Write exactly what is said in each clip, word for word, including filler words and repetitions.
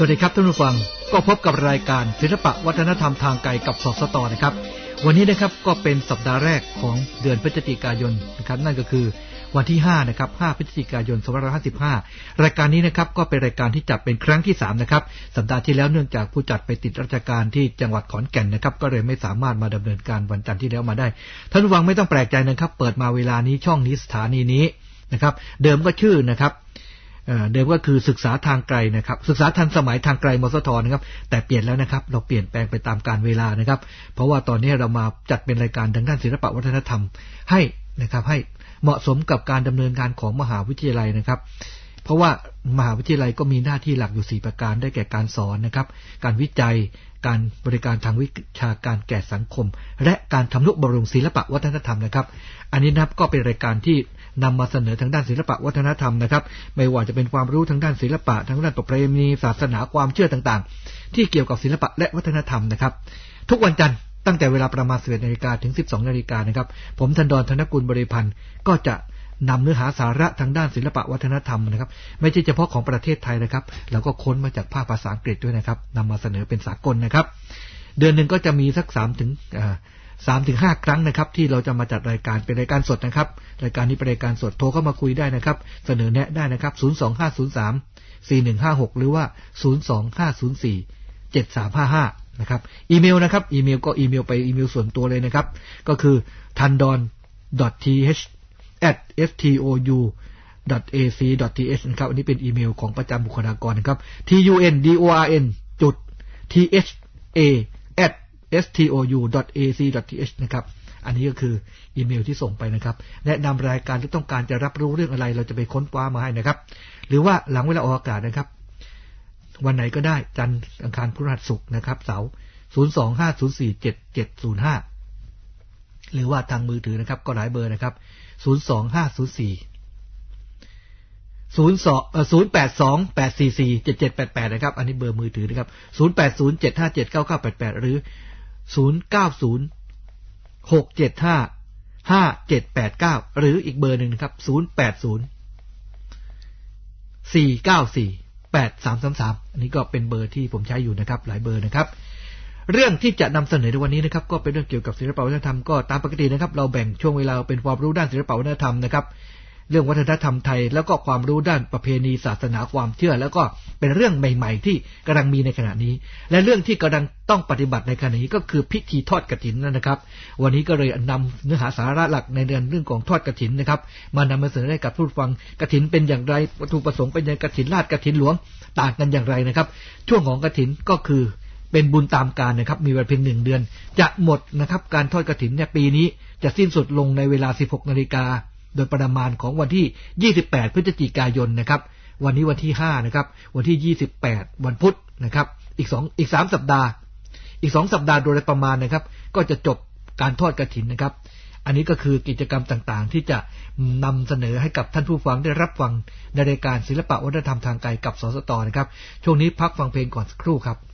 วัสดีครับท่านผู้ฟังก็พบกับรายการศิลปะวัฒนธรรมทางไกลกับสสต.นะครับวันนี้นะครับก็เป็นสัปดาห์แรกของเดือนพฤศจิกายนนะครับนั่นก็คือวันที่ห้านะครับห้าพฤศจิกายนสองพันห้าร้อยห้าสิบห้ารายการนี้นะครับก็เป็นรายการที่จัดเป็นครั้งที่สามนะครับสัปดาห์ที่แล้วเนื่องจากผู้จัดไปติดราชการที่จังหวัดขอนแก่นนะครับก็เลยไม่สามารถมาดำเนินการวันจันทร์ที่แล้วมาได้ท่านผู้ฟังไม่ต้องแปลกใจนะครับเปิดมาเวลานี้ช่องนี้สถานีนี้นะครับเดิมก็ชื่อนะครับเดิมก็คือศึกษาทางไกลนะครับศึกษาทันสมัยทางไกลมสทนะครับแต่เปลี่ยนแล้วนะครับเราเปลี่ยนแปลงไปตามกาลเวลานะครับเพราะว่าตอนนี้เรามาจัดเป็นรายการทางด้านศิลปะวัฒนธรรมให้นะครับให้เหมาะสมกับการดำเนินงานของมหาวิทยาลัยนะครับเพราะว่ามหาวิทยาลัยก็มีหน้าที่หลักอยู่สี่ประการได้แก่การสอนนะครับการวิจัยการบริการทางวิชาการแก่สังคมและการทำนุบำรุงศิลปะวัฒนธรรมนะครับอันนี้นับก็เป็นรายการที่นำมาเสนอทางด้านศิลปะวัฒนธรรมนะครับไม่ว่าจะเป็นความรู้ทางด้านศิลปะทางด้านประเพณีศาสนาความเชื่อต่างๆที่เกี่ยวกับศิลปะและวัฒนธรรมนะครับทุกวันจันทร์ตั้งแต่เวลาประมาณ สิบเอ็ดนาฬิกา ถึง สิบสองนาฬิกา นะครับผมธันดร ธนกุลบริพันธ์ก็จะนำเนื้อหาสาระทางด้านศิลปะวัฒนธรรมนะครับไม่ใช่เฉพาะของประเทศไทยนะครับเราก็ค้นมาจากภาคภาษาอังกฤษด้วยนะครับนำมาเสนอเป็นสากลนะครับเดือนหนึ่งก็จะมีสักสามถึงสามถึงห้าครั้งนะครับที่เราจะมาจัดรายการเป็นรายการสดนะครับรายการนี้เป็นรายการสดโทรเข้ามาคุยได้นะครับเสนอแนะได้นะครับศูนย์ สอง ห้า ศูนย์ สาม สี่ หนึ่ง ห้า หกหรือว่าศูนย์ สอง ห้า ศูนย์ สี่ เจ็ด สาม ห้า ห้านะครับอีเมลนะครับอีเมลก็อีเมลไปอีเมลส่วนตัวเลยนะครับก็คือ ทันดอน ดอท ที เอช แอท เอส ที โอ ยู ดอท เอ ซี ดอท ที เอช นะครับอันนี้เป็นอีเมลของประจำบุคลากรนะครับ ที ยู เอ็น ดี โอ อาร์ เอ็น จุด ที เอช เอ แอท เอส ที โอ ยู ดอท เอ ซี ดอท ที เอช นะครับอันนี้ก็คืออีเมลที่ส่งไปนะครับแนะนำรายการที่ต้องการจะรับรู้เรื่องอะไรเราจะไปค้นคว้ามาให้นะครับหรือว่าหลังเวลาออกอากาศนะครับวันไหนก็ได้จันทร์อังคารพฤหัสศุกร์นะครับเสาร์ศูนย์ สอง ห้า ศูนย์ สี่ เจ็ด เจ็ด ศูนย์ ห้าหรือว่าทางมือถือนะครับก็หลายเบอร์นะครับศูนย์ สอง ห้า ศูนย์ สี่ ศูนย์ สอง เอ่อ ศูนย์ แปด สอง แปด สี่ สี่ เจ็ด เจ็ด แปด แปดนะครับอันนี้เบอร์มือถือนะครับศูนย์ แปด ศูนย์ เจ็ด ห้า เจ็ด เก้า เก้า แปด แปดหรือศูนย์ เก้า ศูนย์ หก เจ็ด ห้า ห้า เจ็ด แปด เก้าหรืออีกเบอร์นึงนะครับศูนย์ แปด ศูนย์ สี่ เก้า สี่ แปด สาม สาม สามอันนี้ก็เป็นเบอร์ที่ผมใช้อยู่นะครับหลายเบอร์นะครับเรื่องที่จะนำเสนอในวันนี้นะครับก็เป็นเรื่องเกี่ยวกับศิลปวัฒนธรรมก็ตามปกตินะครับเราแบ่งช่วงเวลาเป็นความรู้ด้านศิลปวัฒนธรรมนะครับเรื่องวัฒนธรรมไทยแล้วก็ความรู้ด้านประเพณีศาสนาความเชื่อแล้วก็เป็นเรื่องใหม่ๆที่กำลังมีในขณะนี้และเรื่องที่กำลังต้องปฏิบัติในขณะนี้ก็คือพิธีทอดกฐินนะครับวันนี้ก็เลยนำเนื้อหาสาระหลักในเรื่องเรื่องของทอดกฐินนะครับมานำมาเสนอให้กับผู้ฟังกฐินเป็นอย่างไรวัตถุประสงค์เป็นอย่างกฐินราชกฐินหลวงต่างกันอย่างไรนะครับช่วงของกฐินก็คือเป็นบุญตามกาลนะครับมีเวลาเพียงหนึ่งเดือนจะหมดนะครับการทอดกฐินเนี่ยปีนี้จะสิ้นสุดลงในเวลา สิบหกนาฬิกาโดยประมาณของวันที่ยี่สิบแปดพฤศจิกายนนะครับวันนี้วันที่ห้านะครับวันที่ยี่สิบแปดวันพุธนะครับอีกสองอีกสามสัปดาห์อีกสองสัปดาห์โดยประมาณนะครับก็จะจบการทอดกฐินนะครับอันนี้ก็คือกิจกรรมต่างๆที่จะนำเสนอให้กับท่านผู้ฟังได้รับฟังในรายการศิลปะวัฒนธรรมทางไกลกับสสต.นะครับช่วงนี้พักฟังเพลงก่อนสักครู่ครับ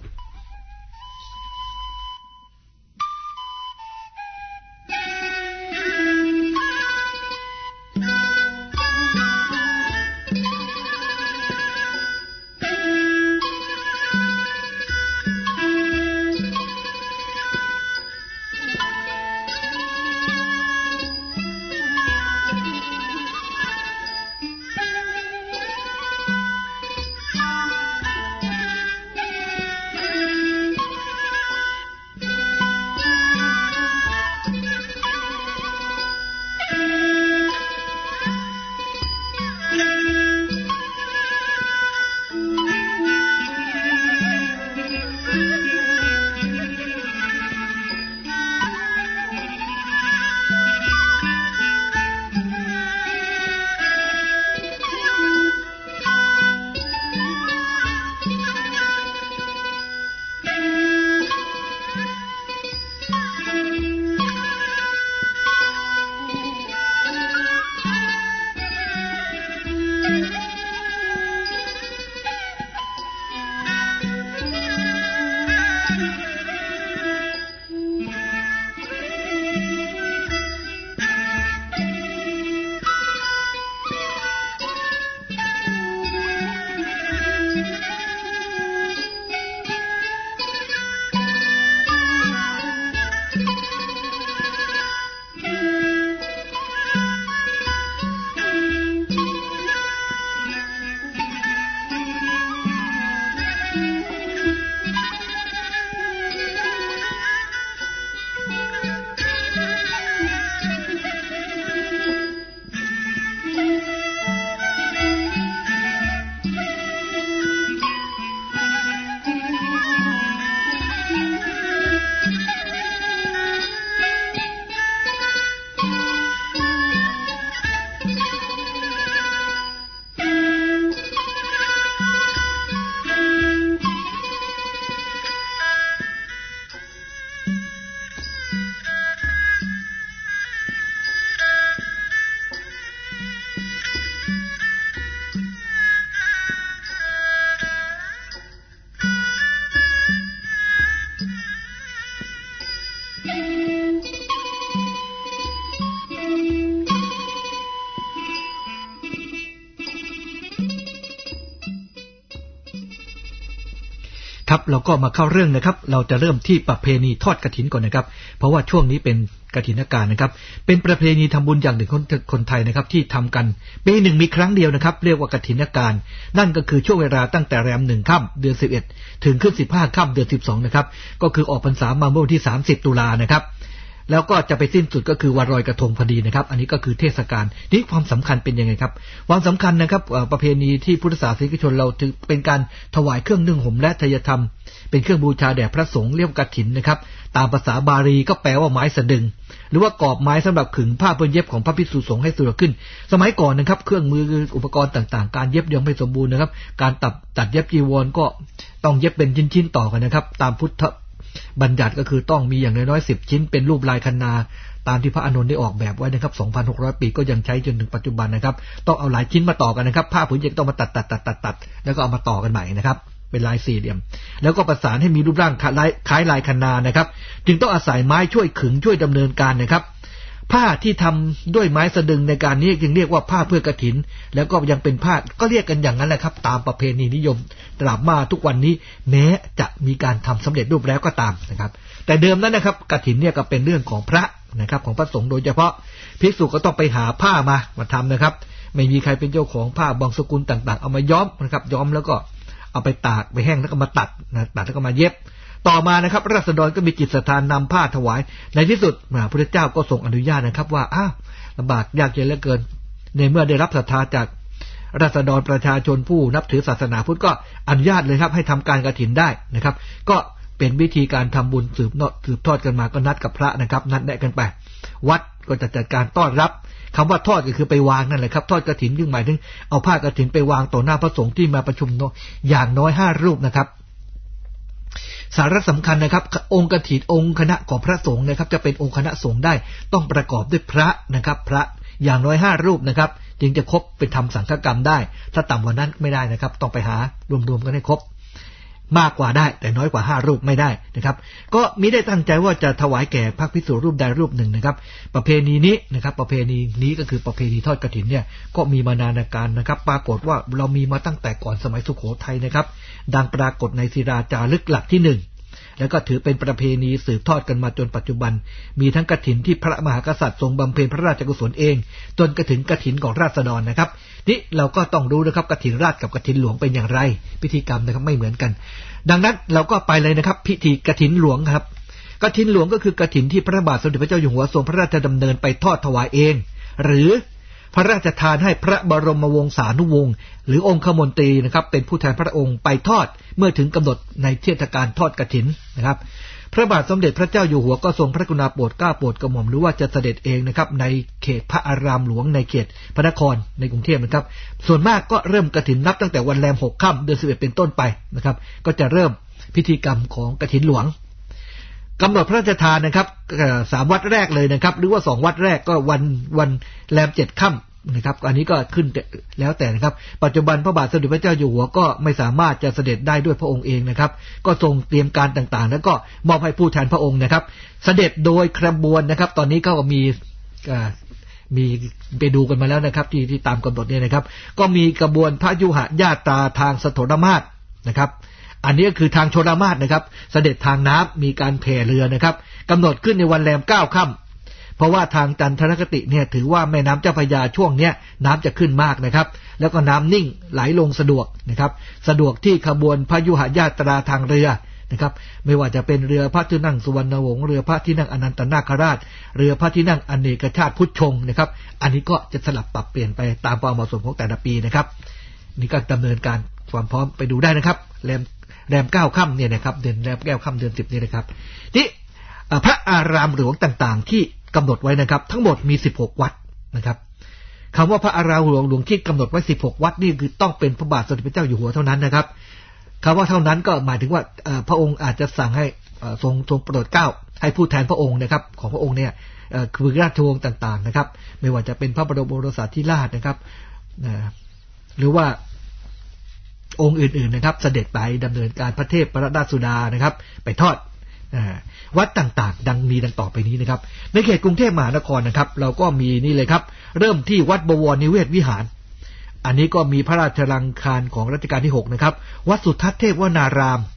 ครับเราก็มาเข้าเรื่องนะครับเราจะเริ่มที่ประเพณีทอดกฐินก่อนนะครับเพราะว่าช่วงนี้เป็นกฐินการนะครับเป็นประเพณีทำบุญอย่างหนึ่งของคนไทยนะครับที่ทำกันปีหนึ่งมีครั้งเดียวนะครับเรียกว่ากฐินการนั่นก็คือช่วงเวลาตั้งแต่แรมหนึ่งค่ำเดือนสิบเอ็ดถึงขึ้นสิบห้าค่ำเดือนสิบสองนะครับก็คือออกพรรษามาเมื่อวันที่สามสิบตุลานะครับแล้วก็จะไปสิ้นสุดก็คือวันลอยกระทงพอดีนะครับอันนี้ก็คือเทศกาลนี้ความสำคัญเป็นยังไงครับความสำคัญนะครับประเพณีที่พุทธศาสนิกชนเราถือเป็นการถวายเครื่องนึ่งห่มและทายธรรมเป็นเครื่องบูชาแด่พระสงฆ์เรียกกฐินนะครับตามภาษาบาลีก็แปลว่าไม้สะดึงหรือว่ากอบไม้สำหรับขึงผ้าเปื้อนเย็บของพระภิกษุสงฆ์ให้สวยขึ้นสมัยก่อนนะครับเครื่องมืออุปกรณ์ต่างๆการเย็บยังไม่สมบูรณ์นะครับการตัดตัดเย็บจีวรก็ต้องเย็บเป็นชิ้นๆต่อกันนะครับตามพุทธบัญญัติก็คือต้องมีอย่างน้อยๆสิบชิ้นเป็นรูปลายคันนาตามที่พระอานนท์ได้ออกแบบไว้นะครับ สองพันหกร้อย ปีก็ยังใช้จนถึงปัจจุบันนะครับต้องเอาหลายชิ้นมาต่อกันนะครับผ้าผืนเย็นต้องมาตัดตัดตัดตัดตัดแล้วก็เอามาต่อกันใหม่นะครับเป็นลายสี่เหลี่ยมแล้วก็ประสานให้มีรูปร่างคล้ายลายคันนานะครับจึงต้องอาศัยไม้ช่วยขึงช่วยดำเนินการนะครับผ้าที่ทำด้วยไม้สะดึงในการนี้จึงเรียกว่าผ้าเพื่อกฐินแล้วก็ยังเป็นผ้าก็เรียกกันอย่างนั้นแหละครับตามประเพณีนิยมตราบมาทุกวันนี้แม้จะมีการทำสำเร็จรูปแล้วก็ตามนะครับแต่เดิมนั้นนะครับกฐินเนี่ยก็เป็นเรื่องของพระนะครับของพระสงฆ์โดยเฉพาะภิกษุก็ต้องไปหาผ้ามามาทำนะครับไม่มีใครเป็นเจ้าของผ้าบางสกุลต่างๆเอามาย้อมนะครับย้อมแล้วก็เอาไปตากไปแห้งแล้วก็มาตัดนะตัดแล้วก็มาเย็บต่อมานะครับราษฎรก็มีจิตศรัทธานำผ้าถวายในที่สุดพระพุทธเจ้าก็ทรงอนุญาตนะครับว่าอ้าวลำบากยากเย็นเหลือเกินในเมื่อได้รับศรัทธาจากราษฎรประชาชนผู้นับถือศาสนาพุทธก็อนุญาตเลยครับให้ทำการกฐินได้นะครับก็เป็นวิธีการทำบุญสืบนอสืบทอดกันมาก็นัดกับพระนะครับนัดแนะกันไปวัดก็จะจัดการต้อนรับคำว่าทอดก็คือไปวางนั่นแหละครับทอดกฐินจึงหมายถึงเอาผ้ากฐินไปวางต่อหน้าพระสงฆ์ที่มาประชุมอย่างน้อยห้ารูปนะครับสาระสำคัญนะครับองค์กฐินองค์คณะของพระสงฆ์นะครับจะเป็นองค์คณะสงฆ์ได้ต้องประกอบด้วยพระนะครับพระอย่างน้อยห้ารูปนะครับจึงจะครบเป็นทำสังฆกรรมได้ถ้าต่ำกว่านั้นไม่ได้นะครับต้องไปหารวมๆกันให้ครบมากกว่าได้แต่น้อยกว่าห้ารูปไม่ได้นะครับก็มิได้ตั้งใจว่าจะถวายแก่พระภิกษุรูปใดรูปหนึ่งนะครับประเพณีนี้นะครับประเพณีนี้ก็คือประเพณีทอดกฐินเนี่ยก็มีมานานการนะครับปรากฏว่าเรามีมาตั้งแต่ก่อนสมัยสุโขทัยนะครับดังปรากฏในศิราจารึกหลักที่หนึ่งแล้วก็ถือเป็นประเพณีสืบทอดกันมาจนปัจจุบันมีทั้งกฐินที่พระมหากษัตริย์ทรงบำเพ็ญพระราชกุศลเองจนกระถึงกฐินของราษฎรนะครับนี่เราก็ต้องรู้นะครับกฐินราชกับกฐินหลวงเป็นอย่างไรพิธีกรรมนะครับไม่เหมือนกันดังนั้นเราก็ไปเลยนะครับพิธีกฐินหลวงครับกฐินหลวงก็คือกฐินที่พระบาทสมเด็จพระเจ้าอยู่หัวทรงพระราชดำเนินไปทอดถวายเองหรือพระราชทานให้พระบรมวงศานุวงศ์หรือองคมนตรีนะครับเป็นผู้แทนพระองค์ไปทอดเมื่อถึงกำหนดในเทศกาลทอดกฐินนะครับพระบาทสมเด็จพระเจ้าอยู่หัวก็ทรงพระกรุณาโปรดเกล้าโปรดกระหม่อมหรือว่าจะเสด็จเองนะครับในเขตพระอารามหลวงในเขตพระนครในกรุงเทพนะครับส่วนมากก็เริ่มกฐินนับตั้งแต่วันแรมหกค่ำเดือนสิบเอ็ดเป็นต้นไปนะครับก็จะเริ่มพิธีกรรมของกฐินหลวงกำหนดพระราชทานนะครับสามวัดแรกเลยนะครับหรือว่าสองวัดแรกก็วันวันแรมเจ็ดค่ำนะครับอันนี้ก็ขึ้นแล้วแต่นะครับปัจจุบันพระบาทสมเด็จพระเจ้าอยู่หัวก็ไม่สามารถจะเสด็จได้ด้วยพระองค์เองนะครับก็ทรงเตรียมการต่างๆแล้วก็มอบให้ผู้แทนพระองค์นะครับเสด็จโดยขบวนนะครับตอนนี้ก็มีมีไปดูกันมาแล้วนะครับที่ที่ตามกำหนดเนี่ยนะครับก็มีกระบวนพระยุหญาตราทางสถรมาศนะครับอันนี้ก็คือทางชลมาศนะครับเสด็จทางน้ำมีการแผ่เรือนะครับกำหนดขึ้นในวันแรมเก้าค่ำเพราะว่าทางจันทรคติเนี่ยถือว่าแม่น้ำเจ้าพระยาช่วงเนี้ยน้ำจะขึ้นมากนะครับแล้วก็น้ำนิ่งไหลลงสะดวกนะครับสะดวกที่ขบวนพยุหญาตราทางเรือนะครับไม่ว่าจะเป็นเรือพระที่นั่งสุวรรณวงศ์เรือพระที่นั่งอนันตนาคราชเรือพระที่นั่งอเนกชาติพุทธชงนะครับอันนี้ก็จะสลับปรับเปลี่ยนไปตามความเหมาะสมของแต่ละปีนะครับนี่ก็ดำเนินการความพร้อมไปดูได้นะครับแรมแรมเก้าค่ำเนี่ยนะครับเดือนแรมเก้าค่ำเดือนสิบนี่นะครับที่พระอารามหลวงต่างๆที่กำหนดไว้นะครับทั้งหมดมีสิบหกวัดนะครับคำว่าพระอารามหลวงหลวงที่กำหนดไว้สิบหกวัดนี่คือต้องเป็นพระบาทสมเด็จพระเจ้าอยู่หัวเท่านั้นนะครับคำว่าเท่านั้นก็หมายถึงว่าพระองค์อาจจะสั่งให้ทรงทรงโปรดเกล้าให้ผู้แทนพระองค์นะครับของพระองค์เนี่ยคือราชวงศ์ต่างๆนะครับไม่ว่าจะเป็นพระบรมโอรสาธิราชนะครับหรือว่าองค์อื่นๆนะครับเสด็จไปดำเนินการพระเทพพระราชสุดานะครับไปทอดวัดต่างๆดังมีดังต่อไปนี้นะครับในเขตกรุงเทพมหานครนะครับเราก็มีนี่เลยครับเริ่มที่วัดบวรนิเวศวิหารอันนี้ก็มีพระราชลังคารของรัชกาลที่หกนะครับวัดสุทัศน์เทพวนาราม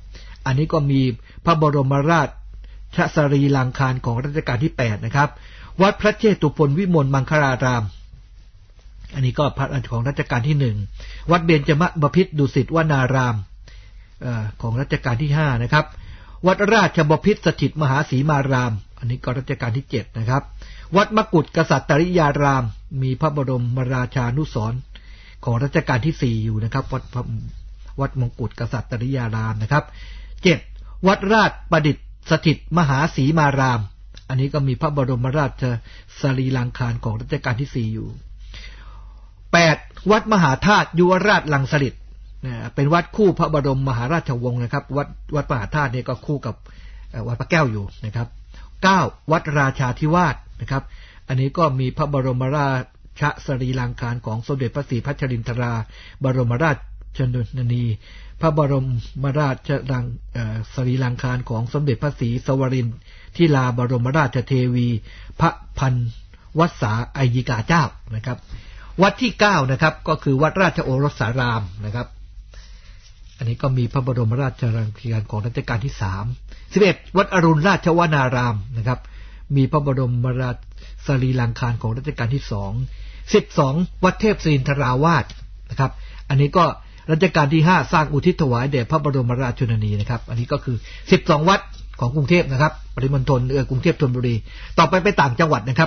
อันนี้ก็มีพระบรมราชสรีรังคารของรัชกาลที่แปดนะครับวัดพระเชตุพนวิมลมังคลารามอันนี้ก็พระของรัชกาลที่หนึ่งวัดเบญจมบพิตรดุสิตวนารามเอ่อของรัชกาลที่ห้านะครับวัดราชบพิตรสถิตมหาสีมารามอันนี้ก็รัชกาลที่เจ็ดนะครับวัดมกุฏกษัตริยารามมีพระบรมราชานุสรณ์ของรัชกาลที่สี่อยู่นะครับวัดวัดมกุฏกษัตริยารามนะครับเจ็ดวัดราชประดิษฐ์สถิตมหาสีมารามอันนี้ก็มีพระบรมราชสรีรังคารของรัชกาลที่สี่อยู่แปดวัดมหาธาตุยุวราชลังสฤษดิ์เป็นวัดคู่พระบรมมหาราชวงศ์นะครับวัดวัดมหาธาตุเนี่ยก็คู่กับวัดพระแก้วอยู่นะครับเก้าวัดราชาธิวาสนะครับอันนี้ก็มีพระบรมราชสรีรังคารของสมเด็จพระศรีพัชรินทราบรมราชชนนีพระบรมราชรังสรีรังคารของสมเด็จพระศรีสวรินทร์ทิลาบรมราชเทวีพระพันวัษาอัยยิกาเจ้านะครับวัดที่เก้านะครับก็คือวัดราชโอรสสารามนะครับอันนี้ก็มีพระบรมราชรังคารของรัชกาลที่สาม สิบเอ็ดวัดอรุณราชวนารามนะครับมีพระบรมราชสรีรังคารของรัชกาลที่สอง สิบสองวัดเทพศรินทราวาสนะครับอันนี้ก็รัชกาลที่ห้าสร้างอุทิศถวายแด่พระบรมราชชนนีนะครับอันนี้ก็คือสิบสองวัดของกรุงเทพนะครับปริมณฑลเออกรุงเทพธนบุรีต่อไปไปต่างจังหวัดนะครับ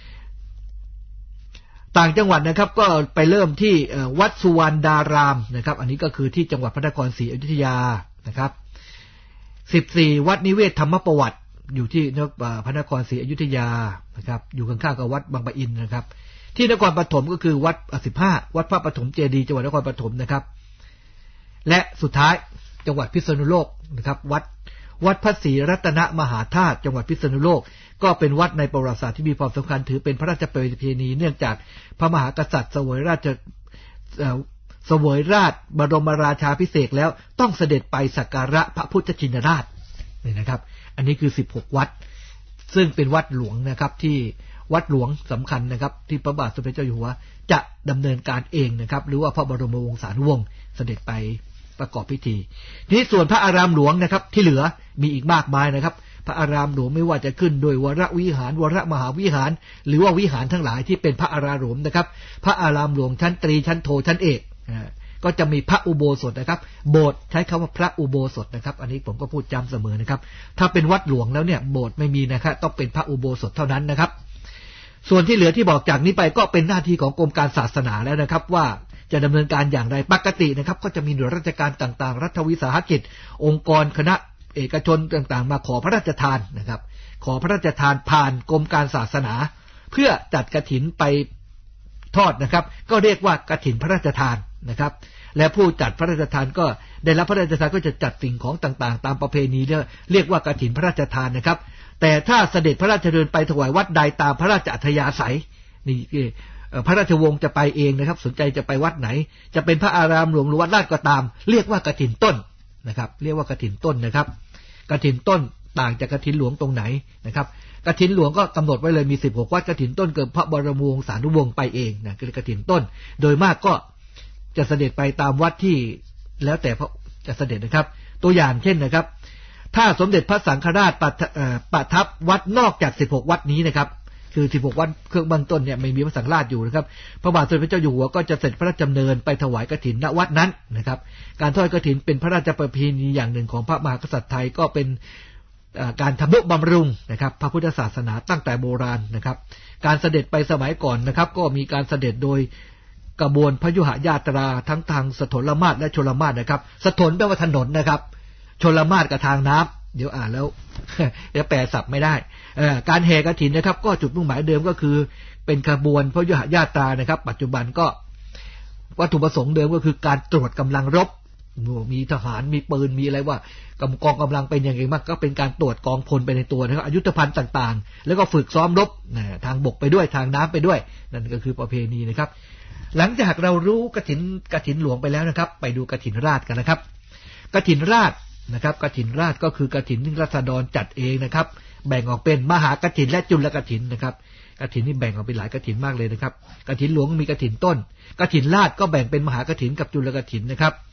ต่างจังหวัดนะครับก็ไปเริ่มที่วัดสุวรรณดารามนะครับอันนี้ก็คือที่จังหวัดพระนครศรีอยุธยานะครับสิบสี่วัดนิเวศธรรมประวัติอยู่ที่พระนครศรีอยุธยานะครับอยู่ข้างๆกับวัดบางปะอินนะครับที่นครปฐมก็คือวัดสิบห้าวัดพระปฐมเจดีย์จังหวัดนครปฐมนะครับและสุดท้ายจังหวัดพิษณุโลกนะครับวัดวัดพระศรีรัตนมหาธาตุจังหวัดพิษณุโลกก็เป็นวัดในประวัติศาสตร์ที่มีความสำคัญถือเป็นพระราชประเพณีเนื่องจากพระมหากษัตริย์เสวยราชเสวยราชบรมราชาภิเษกแล้วต้องเสด็จไปสักการะพระพุทธชินราชนี่นะครับอันนี้คือสิบหกวัดซึ่งเป็นวัดหลวงนะครับที่วัดหลวงสำคัญนะครับที่พระบาทสมเด็จเจ้าอยู่หัวจะดำเนินการเองนะครับหรือว่าพระบรมวงศานุวงศ์เสด็จไปประกอบพิธีนี้ส่วนพระอารามหลวงนะครับที่เหลือมีอีกมากมายนะครับพระอารามหลวงไม่ว่าจะขึ้นโดยวรวิหารวรมหาวิหารหรือว่าวิหารทั้งหลายที่เป็นพระอารามหลวงนะครับพระอารามหลวงชั้นตรีชั้นโทชั้นเอกก็จะมีพระอุโบสถนะครับโบสถ์ใช้คำว่าพระอุโบสถนะครับอันนี้ผมก็พูดจำเสมอนะครับถ้าเป็นวัดหลวงแล้วเนี่ยโบสถ์ไม่มีนะครับต้องเป็นพระอุโบสถเท่านั้นนะครับส่วนที่เหลือที่บอกจากนี้ไปก็เป็นหน้าที่ของกรมการศาสนาแล้วนะครับว่าจะดำเนินการอย่างไรปกตินะครับก็จะมีหน่วยราชการต่างๆรัฐวิสาหกิจองค์กรคณะเอกชนต่างๆมาขอพระราชทานนะครับขอพระราชทานผ่านกรมการศาสนาเพื่อจัดกฐินไปทอดนะครับก็เรียกว่ากฐินพระราชทานนะครับและผู้จัดพระราชทานก็ได้รับพระราชทานก็จะจัดสิ่งของต่างๆตามประเพณีเรียกว่ากฐินพระราชทานนะครับแต่ถ้าเสด็จพระราชดำเนินไปถวายวัดใดตามพระราชอัธยาศัยนี่พระราชวงศ์จะไปเองนะครับสนใจจะไปวัดไหนจะเป็นพระอารามหลวงหรือวัดราชก็ตามเรียกว่ากฐินต้นนะครับเรียกว่ากฐินต้นนะครับกฐินต้นต่างจากกฐินหลวงตรงไหนนะครับกฐินหลวงก็กำหนดไว้เลยมีสิบหกวัดกฐินต้นเกิดพระบรมวงศานุวงศ์ไปเองนะคือกฐินต้นโดยมากก็จะเสด็จไปตามวัดที่แล้วแต่พระจะเสด็จนะครับตัวอย่างเช่นนะครับถ้าสมเด็จพระสังฆราชประทับวัดนอกจากสิบหกวัดนี้นะครับคือสิบหกวัดเครื่องเบื้องต้นเนี่ยไม่มีพระสังฆราชอยู่นะครับพระบาทสมเด็จพระเจ้าอยู่หัวก็จะเสด็จพระราชดำเนินไปถวายกฐินณวัดนั้นนะครับการทอดกฐินเป็นพระราชประเพณีอย่างหนึ่งของพระมหากษัตริย์ไทยก็เป็นการทำนุบำรุงนะครับพระพุทธศาสนาตั้งแต่โบราณนะครับการเสด็จไปสมัยก่อนนะครับก็มีการเสด็จโดยกระบวนพยุหญาตราทั้งทางสถลมาศและชลมาศนะครับสถลแปลว่าถนนนะครับชลมาศกับทางน้ำเดี๋ยวอ่านแล้วเดี๋ยวแปลศัพท์ไม่ได้การแห่กฐินนะครับก็จุดมุ่งหมายเดิมก็คือเป็นขบวนพยุหญาตรานะครับปัจจุบันก็วัตถุประสงค์เดิมก็คือการตรวจกำลังรบมีทหารมีปืนมีอะไรว่ากองกำลังเป็นอย่างไรมากก็เป็นการตรวจกองพลไปในตัวนะครับอยุธภัณฑ์ต่างๆแล้วก็ฝึกซ้อมรบทางบกไปด้วยทางน้ำไปด้วยนั่นก็คือประเพณีนะครับหลังจากเรารู้กฐินกฐินหลวงไปแล้วนะครับไปดูกฐินราชกันนะครับกฐินราชนะครับกฐินราชก็คือกฐินที่ราษฎรจัดเองนะครับแบ่งออกเป็นมหากฐินและจุลกฐินนะครับกฐินนี่แบ่งออกเป็นหลายกฐินมากเลยนะครับกฐินหลวงมีกฐินต้นกฐินราชก็แบ่งเป็นมหากฐินกับจุลกฐินนะครับ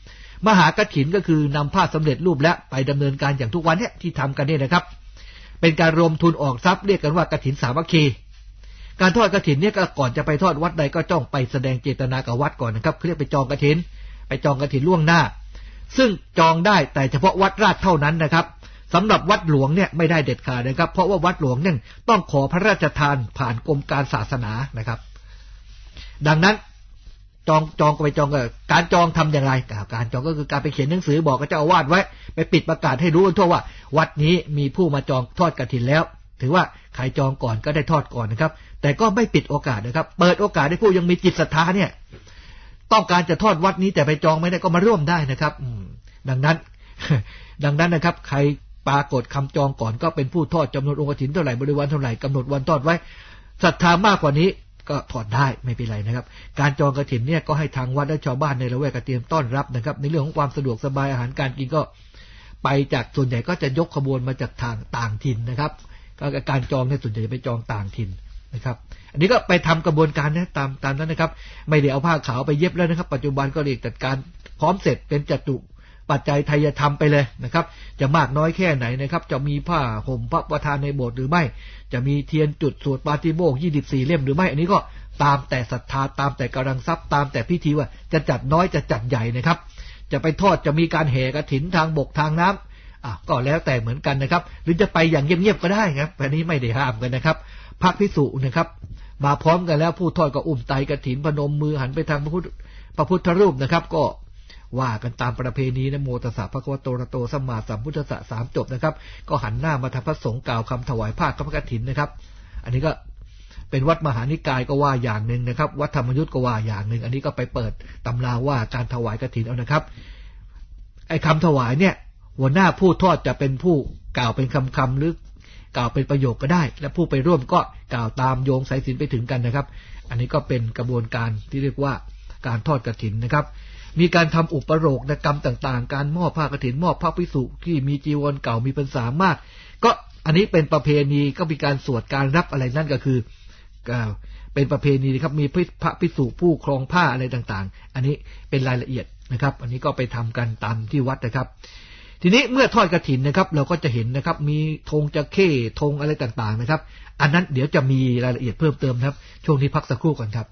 มหากฐินก็คือนำผ้าสำเร็จรูปและไปดำเนินการอย่างทุกวันเนี่ยที่ทำกันเนี่ยนะครับเป็นการรวมทุนออกทรัพย์เรียกกันว่ากฐินสามัคคีการทอดกฐินเนี่ยก็ก่อนจะไปทอดวัดใดก็จ้องไปแสดงเจตนากับวัดก่อนนะครับเรียกไปจองกฐินไปจองกฐินล่วงหน้าซึ่งจองได้แต่เฉพาะวัดราชเท่านั้นนะครับสำหรับวัดหลวงเนี่ยไม่ได้เด็ดขาดนะครับเพราะว่าวัดหลวงเนี่ยต้องขอพระราชทานผ่านกรมการศาสนานะครับดังนั้นจองจองก็ไปจองกันการจองทำอย่างไรการจองก็คือการไปเขียนหนังสือบอกกับเจ้าอาวาสไว้ไปปิดประกาศให้รู้ทั่วว่าวัดนี้มีผู้มาจองทอดกฐินแล้วถือว่าใครจองก่อนก็ได้ทอดก่อนนะครับแต่ก็ไม่ปิดโอกาสนะครับเปิดโอกาสให้ผู้ยังมีจิตศรัทธาเนี่ยต้องการจะทอดวัดนี้แต่ไปจองไม่ได้ก็มาร่วมได้นะครับดังนั้นดังนั้นนะครับใครปรากฏคำจองก่อนก็เป็นผู้ทอดจำนวนองค์กฐินเท่าไหร่บริวารเท่าไหร่กำหนดวันทอดไว้ศรัทธามากกว่านี้ก็ถอดได้ไม่เป็นไรนะครับการจองกฐินเนี่ยก็ให้ทางวัดและชาวบ้านในละแวกเตรียมต้อนรับนะครับในเรื่องของความสะดวกสบายอาหารการกินก็ไปจากส่วนใหญ่ก็จะยกขบวนมาจากทางต่างถิ่นนะครับก็การจองเนี่ยส่วนใหญ่จะไปจองต่างถิ่นนะครับอันนี้ก็ไปทำกระบวนการนะตามตามนั้นนะครับไม่ได้เอาผ้าขาวไปเย็บแล้วนะครับปัจจุบันก็เรียกจัดการพร้อมเสร็จเป็นจตุปัจจัยไทยธรรมไปเลยนะครับจะมากน้อยแค่ไหนนะครับจะมีผ้าห่มพระประธานในโบสถ์หรือไม่จะมีเทียนจุดสวดปาฏิโมกข์ยี่สิบสี่เล่มหรือไม่อันนี้ก็ตามแต่ศรัทธาตามแต่กำลังทรัพย์ตามแต่พิธีว่าจะจัดน้อยจะจัดใหญ่นะครับจะไปทอดจะมีการแห่กฐินทางบกทางน้ำอ่ะก็แล้วแต่เหมือนกันนะครับหรือจะไปอย่างเงียบๆก็ได้ครับอันนี้ไม่ได้ห้ามกันนะครับพระภิกษุนะครับมาพร้อมกันแล้วผู้ทอดก็อุ้มไตรกฐินพนมมือหันไปทางพระพุทธพระพุทธรูปนะครับก็ว่ากันตามประเพณีนะโมตัสสะภะคะวะโตอะระหะโตสัมมาสัมพุทธัสสะสามจบนะครับก็หันหน้ามาทางพระสงฆ์กล่าวคำถวายผ้าพระกฐินนะครับอันนี้ก็เป็นวัดมหานิกายก็ว่าอย่างหนึ่งนะครับวัดธรรมยุทธก็ว่าอย่างหนึ่งอันนี้ก็ไปเปิดตำราว่าการถวายกฐินเอานะครับไอ้คำถวายเนี่ยหัวหน้าผู้ทอดจะเป็นผู้กล่าวเป็นคำคำหรือกล่าวเป็นประโยคก็ได้และผู้ไปร่วมก็กล่าวตามโยงสายสิญจน์ไปถึงกันนะครับอันนี้ก็เป็นกระบวนการที่เรียกว่าการทอดกฐินนะครับมีการทำอุปโรกกรรมต่างๆการมอบผ้ากฐินมอบพระภิกษุที่มีจีวรเก่ามีพรรษามากก็อันนี้เป็นประเพณีก็มีการสวดการรับอะไรนั่นก็คือเป็นประเพณีครับมีพระภิกษุผู้ครองผ้าอะไรต่างๆอันนี้เป็นรายละเอียดนะครับอันนี้ก็ไปทำกันตามที่วัดนะครับทีนี้เมื่อทอดกฐินนะครับเราก็จะเห็นนะครับมีธงจะเข้ธงอะไรต่างๆนะครับอันนั้นเดี๋ยวจะมีรายละเอียดเพิ่มเติมครับช่วงนี้พักสักครู่ก่อนครับ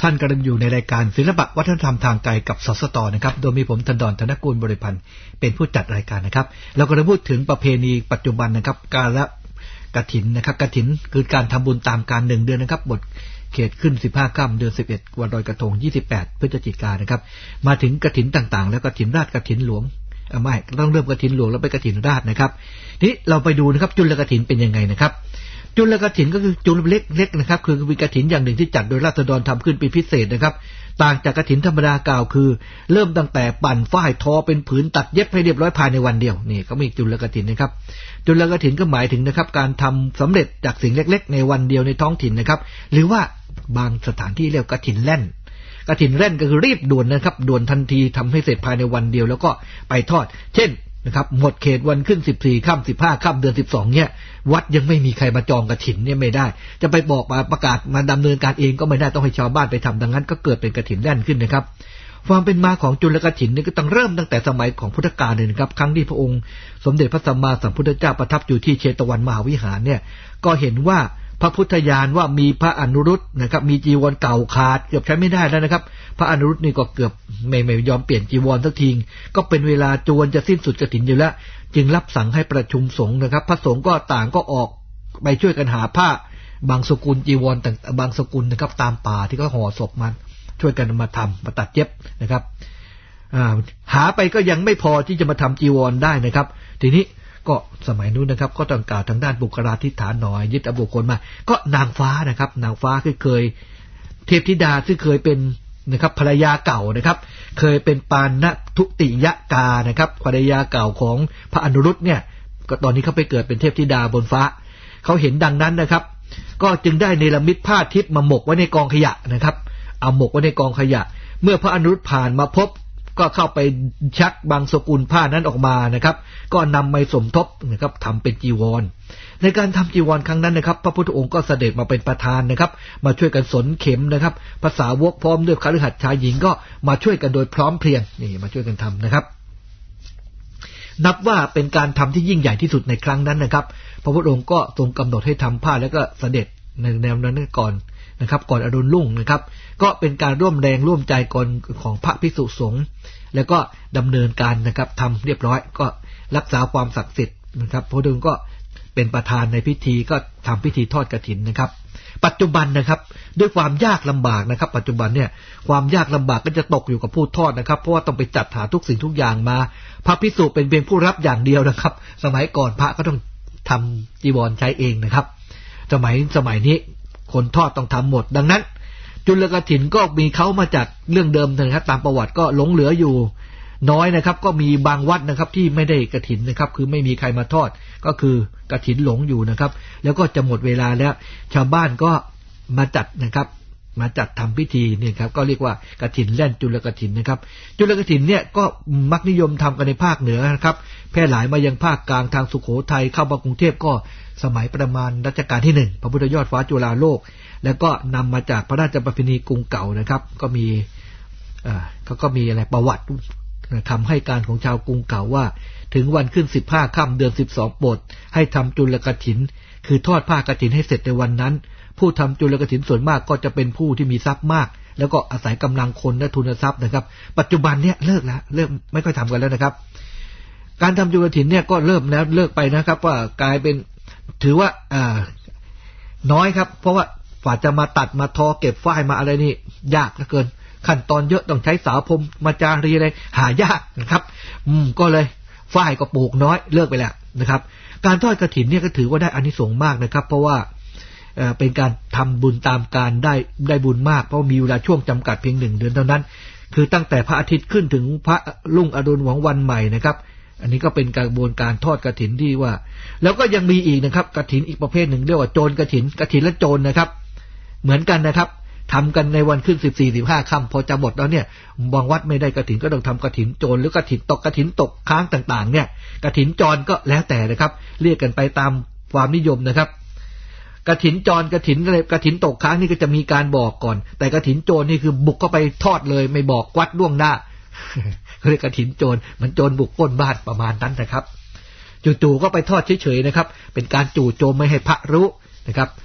ท่านกำลังอยู่ในรายการศิลปะวัฒนธรรมทางไกลกับสสตนะครับโดยมีผมธนดร ธนกูลบริพันธ์เป็นผู้จัดรายการนะครับเราก็จะพูดถึงประเพณีปัจจุบันนะครับการละกฐินนะครับกฐินคือการทำบุญตามการหนึ่งเดือนนะครับบทเขตขึ้นสิบห้าค่ำเดือนสิบเอ็ดวันลอยกระทงยี่สิบแปดพฤศจิกายนนะครับมาถึงกฐินต่างๆแล้วกฐินราชกฐินหลวงไม่ต้องเริ่มกฐินหลวงแล้วไปกฐินราชนะครับทีนี้เราไปดูนะครับจุลกฐินเป็นยังไงนะครับจุลกฐินก็คือจุลเล็กๆนะครับคือมีกฐินอย่างหนึ่งที่จัดโดยราษฎรทำขึ้นเป็นพิเศษนะครับต่างจากกฐินธรรมดากล่าวคือเริ่มตั้งแต่ปั่นฝ้ายทอเป็นผืนตัดเย็บให้เรียบร้อยภายในวันเดียวนี่ก็มีจุลกฐินนะครับจุลกฐินก็หมายถึงนะครับการทำสำเร็จจากสิ่งเล็กๆในวันเดียวในท้องถิ่นนะครับหรือว่าบางสถานที่เรียกกฐินแล่นกฐินแล่นก็คือรีบด่วนนะครับด่วนทันทีทำให้เสร็จภายในวันเดียวแล้วก็ไปทอดเช่นนะครับหมดเขตวันขึ้นสิบสี่ค่ำสิบห้าค่ำเดือนสิบสองเนี่ยวัดยังไม่มีใครมาจองกฐินเนี่ยไม่ได้จะไปบอกมาประกาศมาดำเนินการเองก็ไม่ได้ต้องให้ชาวบ้านไปทำดังนั้นก็เกิดเป็นกฐินแล่นขึ้นนะครับความเป็นมาของจุลกฐินนี่ก็ต้องเริ่มตั้งแต่สมัยของพุทธกาลเลยนะครับครั้งที่พระองค์สมเด็จพระสัมมาสัมพุทธเจ้าประทับอยู่ที่เชตวันมหาวิหารเนี่ยก็เห็นว่าพระพุทธญาณว่ามีพระอนุรุตนะครับมีจีวรเก่าขาดเกือบใช้ไม่ได้แล้วนะครับพระอนุรุตนี่ก็เกือบไม่ไม่ยอมเปลี่ยนจีวรสักทีก็เป็นเวลาจวนจะสิ้นสุดกฐินอยู่แล้วจึงรับสั่งให้ประชุมสงฆ์นะครับพระสงฆ์ก็ต่างก็ออกไปช่วยกันหาผ้าบางสกุลจีวรต่างบางสกุลนะครับตามป่าที่เขาห่อศพมันช่วยกันมาทำมาตัดเย็บนะครับหาไปก็ยังไม่พอที่จะมาทำจีวรได้นะครับทีนี้ก็สมัยนู้นนะครับก็ต้องกล่าวทางด้านบุคลาธิฐานหน่อยยึดเอาบุคคลมาก็นางฟ้านะครับนางฟ้าคือเคยเทพธิดาซึ่งเคยเป็นนะครับภรรยาเก่านะครับเคยเป็นปานณทุติยกานะครับภรรยาเก่าของพระอนุรุตเนี่ยก็ตอนนี้เขาไปเกิดเป็นเทพธิดาบนฟ้าเขาเห็นดังนั้นนะครับก็จึงได้เนรมิตผ้าทิพย์มาหมกไว้ในกองขยะนะครับเอาหมกไว้ในกองขยะเมื่อพระอนุรุตผ่านมาพบก็เข้าไปชักบางสกุลผ้านั้นออกมานะครับก็นำมาสมทบนะครับทำเป็นจีวรในการทำจีวรครั้งนั้นนะครับพระพุทธองค์ก็เสด็จมาเป็นประธานนะครับมาช่วยกันสนเข็มนะครับภาษาวกพร้อมด้วยคฤหัสถ์ชายหญิงก็มาช่วยกันโดยพร้อมเพรียงนี่มาช่วยกันทำนะครับนับว่าเป็นการทำที่ยิ่งใหญ่ที่สุดในครั้งนั้นนะครับพระพุทธองค์ก็ทรงกำหนดให้ทำผ้าแล้วก็เสด็จในแนวนั้นก่อนนะครับก่อนอรุณรุ่งนะครับก็เป็นการร่วมแรงร่วมใจก่อนของพระภิกษุสงฆ์แล้วก็ดำเนินการนะครับทำเรียบร้อยก็รักษาความศักดิ์สิทธิ์นะครับพระองค์ก็เป็นประธานในพิธีก็ทำพิธีทอดกฐินนะครับปัจจุบันนะครับด้วยความยากลำบากนะครับปัจจุบันเนี่ยความยากลำบากก็จะตกอยู่กับผู้ทอดนะครับเพราะว่าต้องไปจัดหาทุกสิ่งทุกอย่างมาพระภิกษุเป็นเพียงผู้รับอย่างเดียวนะครับสมัยก่อนพระก็ต้องทำจีวรใช้เองนะครับสมัยสมัยนี้คนทอดต้องทำหมดดังนั้นจุลกฐินก็มีเขามาจากเรื่องเดิมนะครับตามประวัติก็หลงเหลืออยู่น้อยนะครับก็มีบางวัดนะครับที่ไม่ได้กฐินนะครับคือไม่มีใครมาทอดก็คือกฐินหลงอยู่นะครับแล้วก็จะหมดเวลาแล้วชาวบ้านก็มาจัดนะครับมาจัดทำพิธีนี่ครับก็เรียกว่ากฐินแล่นจุลกฐินนะครับจุลกฐินเนี่ยก็มักนิยมทำกันในภาคเหนือนะครับแพร่หลายมายังภาคกลางทางสุโขทัยเข้ามากรุงเทพก็สมัยประมาณรัชกาลที่หนึ่งพระพุทธยอดฟ้าจุฬาโลกแล้วก็นำมาจากพระราชประเพณีกรุงเก่านะครับก็มีอ่าเขาก็มีอะไรประวัติคำให้การของชาวกรุงเก่าว่าถึงวันขึ้นสิบห้าค่ำเดือนสิบสองโปรดให้ทำจุลกฐินคือทอดผ้ากฐินให้เสร็จในวันนั้นผู้ทำจุลกฐินส่วนมากก็จะเป็นผู้ที่มีทรัพย์มากแล้วก็อาศัยกำลังคนและทุนทรัพย์นะครับปัจจุบันเนี่ยเลิกแล้วเลิกไม่ค่อยทำกันแล้วนะครับการทำจุลกฐินเนี่ยก็เริ่มแล้วเลิกไปนะครับว่ากลายเป็นถือว่าอ่าน้อยครับเพราะว่าฝ่าจะมาตัดมาทอเก็บฝ้ายมาอะไรนี่ยากเหลือเกินขั้นตอนเยอะต้องใช้สาวพรมมาจารีอะไรหายากนะครับอืมก็เลยฝ้ายก็ปลูกน้อยเลิกไปแล้วนะครับการทอดกฐินเนี่ยก็ถือว่าได้อานิสงส์มากนะครับเพราะว่าเอ่อเป็นการทำบุญตามการได้ได้บุญมากเพราะมีเวลาช่วงจำกัดเพียงหนึ่งเดือนเท่านั้นคือตั้งแต่พระอาทิตย์ขึ้นถึงพระรุ่งอรุณของวันใหม่นะครับอันนี้ก็เป็นกระบวนการทอดกฐินที่ว่าแล้วก็ยังมีอีกนะครับกฐินอีกประเภทหนึ่งเรียกว่าโจรกฐินกฐินและโจรนะครับเหมือนกันนะครับทำกันในวันขึ้นสิบสี่ สิบห้าค่ำพอจะหมดแล้วเนี่ยบางวัดไม่ได้กฐินก็ต้องทำกฐินโจรหรือกฐินตกกฐินตกค้างต่างๆเนี่ยกฐินจรก็แล้วแต่นะครับเรียกกันไปตามความนิยมนะครับกฐินจรกฐินอะไรกฐินตกค้างนี่ก็จะมีการบอกก่อนแต่กฐินโจรนี่คือบุกเข้าไปทอดเลยไม่บอกวัดล่วงหน้าเรียกกฐินโจรมันโจรบุกปล้นบ้านประมาณนั้นนะครับจู่ๆก็ไปทอดเฉยๆนะครับเป็นการจู่โจมไม่ให้พระรู้นะครับ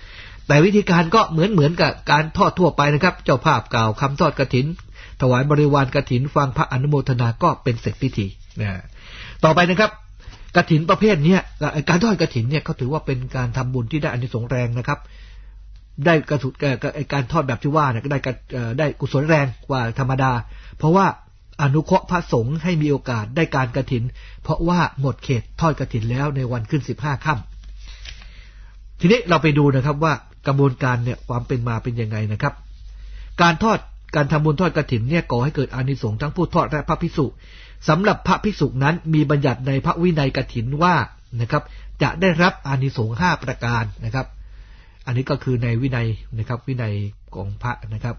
แต่วิธีการก็เหมือนเหมือนกับการทอดทั่วไปนะครับเจ้าภาพกล่าวคำทอดกฐินถวายบริวารกฐินฟังพระอนุโมทนาก็เป็นเสร็จพิธีนะต่อไปนะครับกฐินประเภทนี้การทอดกฐินเนี่ยเขาถือว่าเป็นการทำบุญที่ได้อานิสงส์แรงนะครับได้กระสุดการทอดแบบที่ว่าเนี่ยก็ได้ได้กุศลแรงกว่าธรรมดาเพราะว่าอนุเคราะห์พระสงฆ์ให้มีโอกาสได้การกฐินเพราะว่าหมดเขตทอดกฐินแล้วในวันขึ้นสิบห้าค่ำทีนี้เราไปดูนะครับว่ากระบวนการเนี่ยความเป็นมาเป็นยังไงนะครับการทอดการทำบุญทอดกฐินเนี่ยก่อให้เกิดอานิสงส์ทั้งผู้ทอดและพระภิกษุสำหรับพระภิกษุนั้นมีบัญญัติในพระวินัยกฐินว่านะครับจะได้รับอานิสงส์ห้าประการนะครับอันนี้ก็คือในวินัยนะครับวินัยของพระนะครับ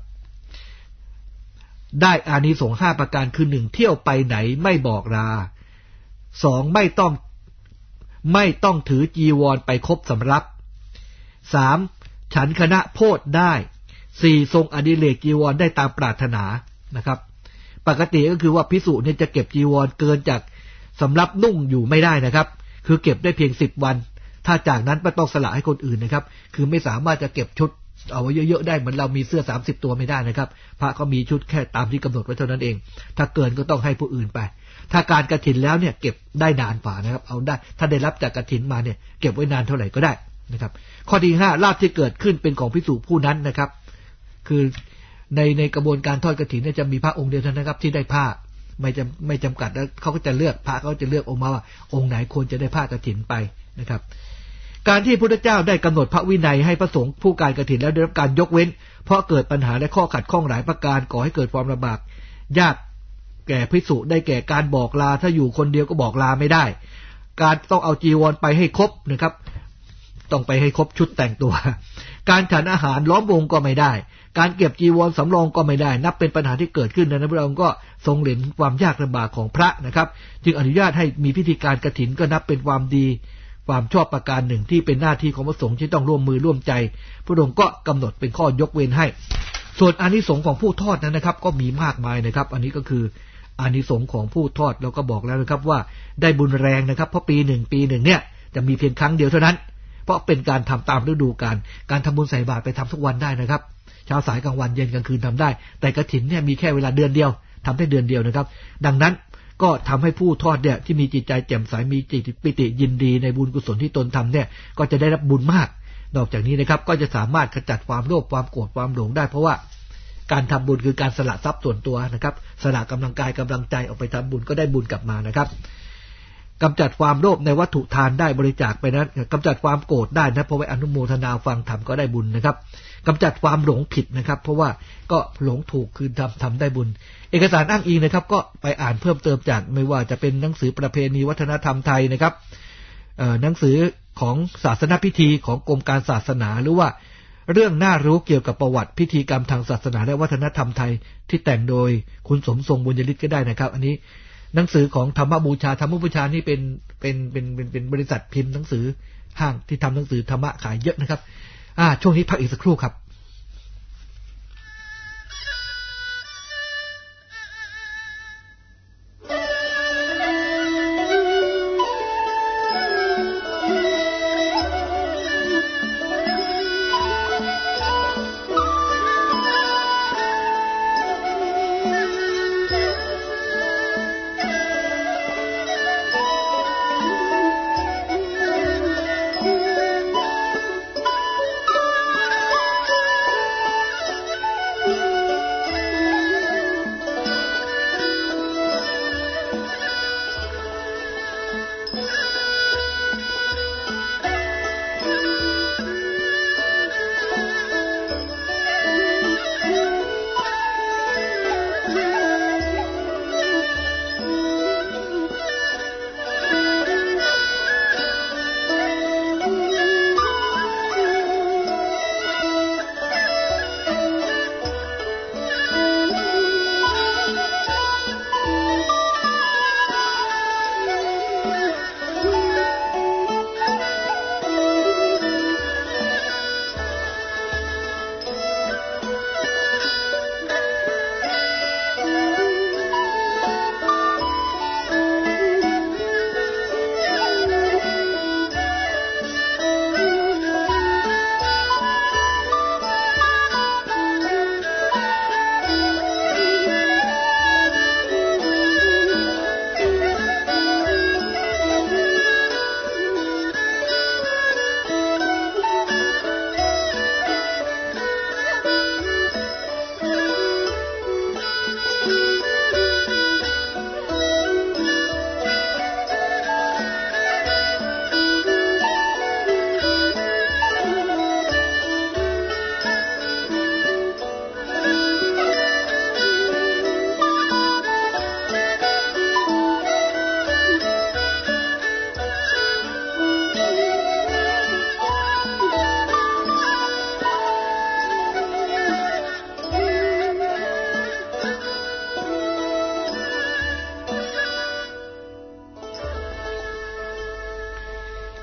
ได้อานิสงส์ห้าประการคือหนึ่งเที่ยวไปไหนไม่บอกลาสองไม่ต้องไม่ต้องถือจีวรไปครบสำรับสามฉันคณะโพธิได้สี่ทรงอดิเรกจีวรได้ตามปรารถนานะครับปกติก็คือว่าภิกษุเนี่ยจะเก็บจีวรเกินจากสำรับนุ่งอยู่ไม่ได้นะครับคือเก็บได้เพียงสิบวันถ้าจากนั้นไม่ต้องสละให้คนอื่นนะครับคือไม่สามารถจะเก็บชุดเอาไว้เยอะๆได้เหมือนเรามีเสื้อสามสิบตัวไม่ได้นะครับพระก็มีชุดแค่ตามที่กำหนดไว้เท่านั้นเองถ้าเกินก็ต้องให้ผู้อื่นไปถ้าการกฐินแล้วเนี่ยเก็บได้นานกว่านะครับเอาได้ถ้าได้รับจากกฐินมาเนี่ยเก็บไว้นานเท่าไหร่ก็ได้นะครับข้อที่ห้าลาภที่เกิดขึ้นเป็นของภิกษุผู้นั้นนะครับคือในในกระบวนการทอดกฐินเนี่ยจะมีพระองค์เดียวเท่านั้นครับที่ได้ผ้าไม่จำไม่จำกัดแล้วเขาก็จะเลือกพระเขาจะเลือกองค์มาว่าองค์ไหนควรจะได้ผ้ากฐินไปนะครับการที่พระพุทธเจ้าได้กำหนดพระวินัยให้พระสงฆ์ผู้การกฐินแล้วได้รับการยกเว้นเพราะเกิดปัญหาและข้อขัดข้องหลายประการก่อให้เกิดความลำบากยากแก่ภิกษุได้แก่การบอกลาถ้าอยู่คนเดียวก็บอกลาไม่ได้การต้องเอาจีวรไปให้ครบนะครับต้องไปให้ครบชุดแต่งตัวการฉันอาหารล้อมวงก็ไม่ได้การเก็บจีวรสำรองก็ไม่ได้นับเป็นปัญหาที่เกิดขึ้นในพระองค์ก็ทรงเห็นความยากลำบากของพระนะครับจึงอนุญาตให้มีพิธีการกฐินก็นับเป็นความดีความชอบประการหนึ่งที่เป็นหน้าที่ของพระสงฆ์ที่ต้องร่วมมือร่วมใจพระองค์ก็กำหนดเป็นข้อยกเว้นให้ส่วนอานิสงส์ของผู้ทอดนั้นนะครับก็มีมากมายนะครับอันนี้ก็คืออานิสงส์ของผู้ทอดเราก็บอกแล้วนะครับว่าได้บุญแรงนะครับเพราะปีหนึ่งปีหนึ่งเนี่ยจะมีเพียงครั้งเดียวเท่านั้นเพราะเป็นการทำตามฤดูกาลการทำบุญใส่บาตรไปทำทุกวันได้นะครับเช้าสายกลางวันเย็นกลางคืนทำได้แต่กฐินเนี่ยมีแค่เวลาเดือนเดียวทำได้เดือนเดียวนะครับดังนั้นก็ทำให้ผู้ทอดเนี่ยที่มีจิตใจแจ่มใสมีจิตปิติยินดีในบุญกุศลที่ตนทำเนี่ยก็จะได้รับบุญมากนอกจากนี้นะครับก็จะสามารถขจัดความโลภความโกรธความหลงได้เพราะว่าการทำบุญคือการสละทรัพย์ส่วนตัวนะครับสละกำลังกายกำลังใจออกไปทำบุญก็ได้บุญกลับมานะครับกำจัดความโลภในวัตถุทานได้บริจาคไปนั้นกำจัดความโกรธได้นะเพราะว่าอนุโมทนาฟังธรรมก็ได้บุญนะครับกำจัดความหลงผิดนะครับเพราะว่าก็หลงถูกคือทำทำได้บุญเอกสารอ้างอิงนะครับก็ไปอ่านเพิ่มเติมจากไม่ว่าจะเป็นหนังสือประเพณีวัฒนธรรมไทยนะครับเอ่อหนังสือของศาสนพิธีของกรมการศาสนาหรือว่าเรื่องน่ารู้เกี่ยวกับประวัติพิธีกรรมทางศาสนาและวัฒนธรรมไทยที่แต่งโดยคุณสมทรงบุญยฤทธิ์ก็ได้นะครับอันนี้หนังสือของธรรมบูชาธรรมบูชานี่เป็นเป็นเป็นเป็นเป็นบริษัทพิมพ์หนังสือห้างที่ทำหนังสือธรรมะขายเยอะนะครับอ่าช่วงนี้พักอีกสักครู่ครับ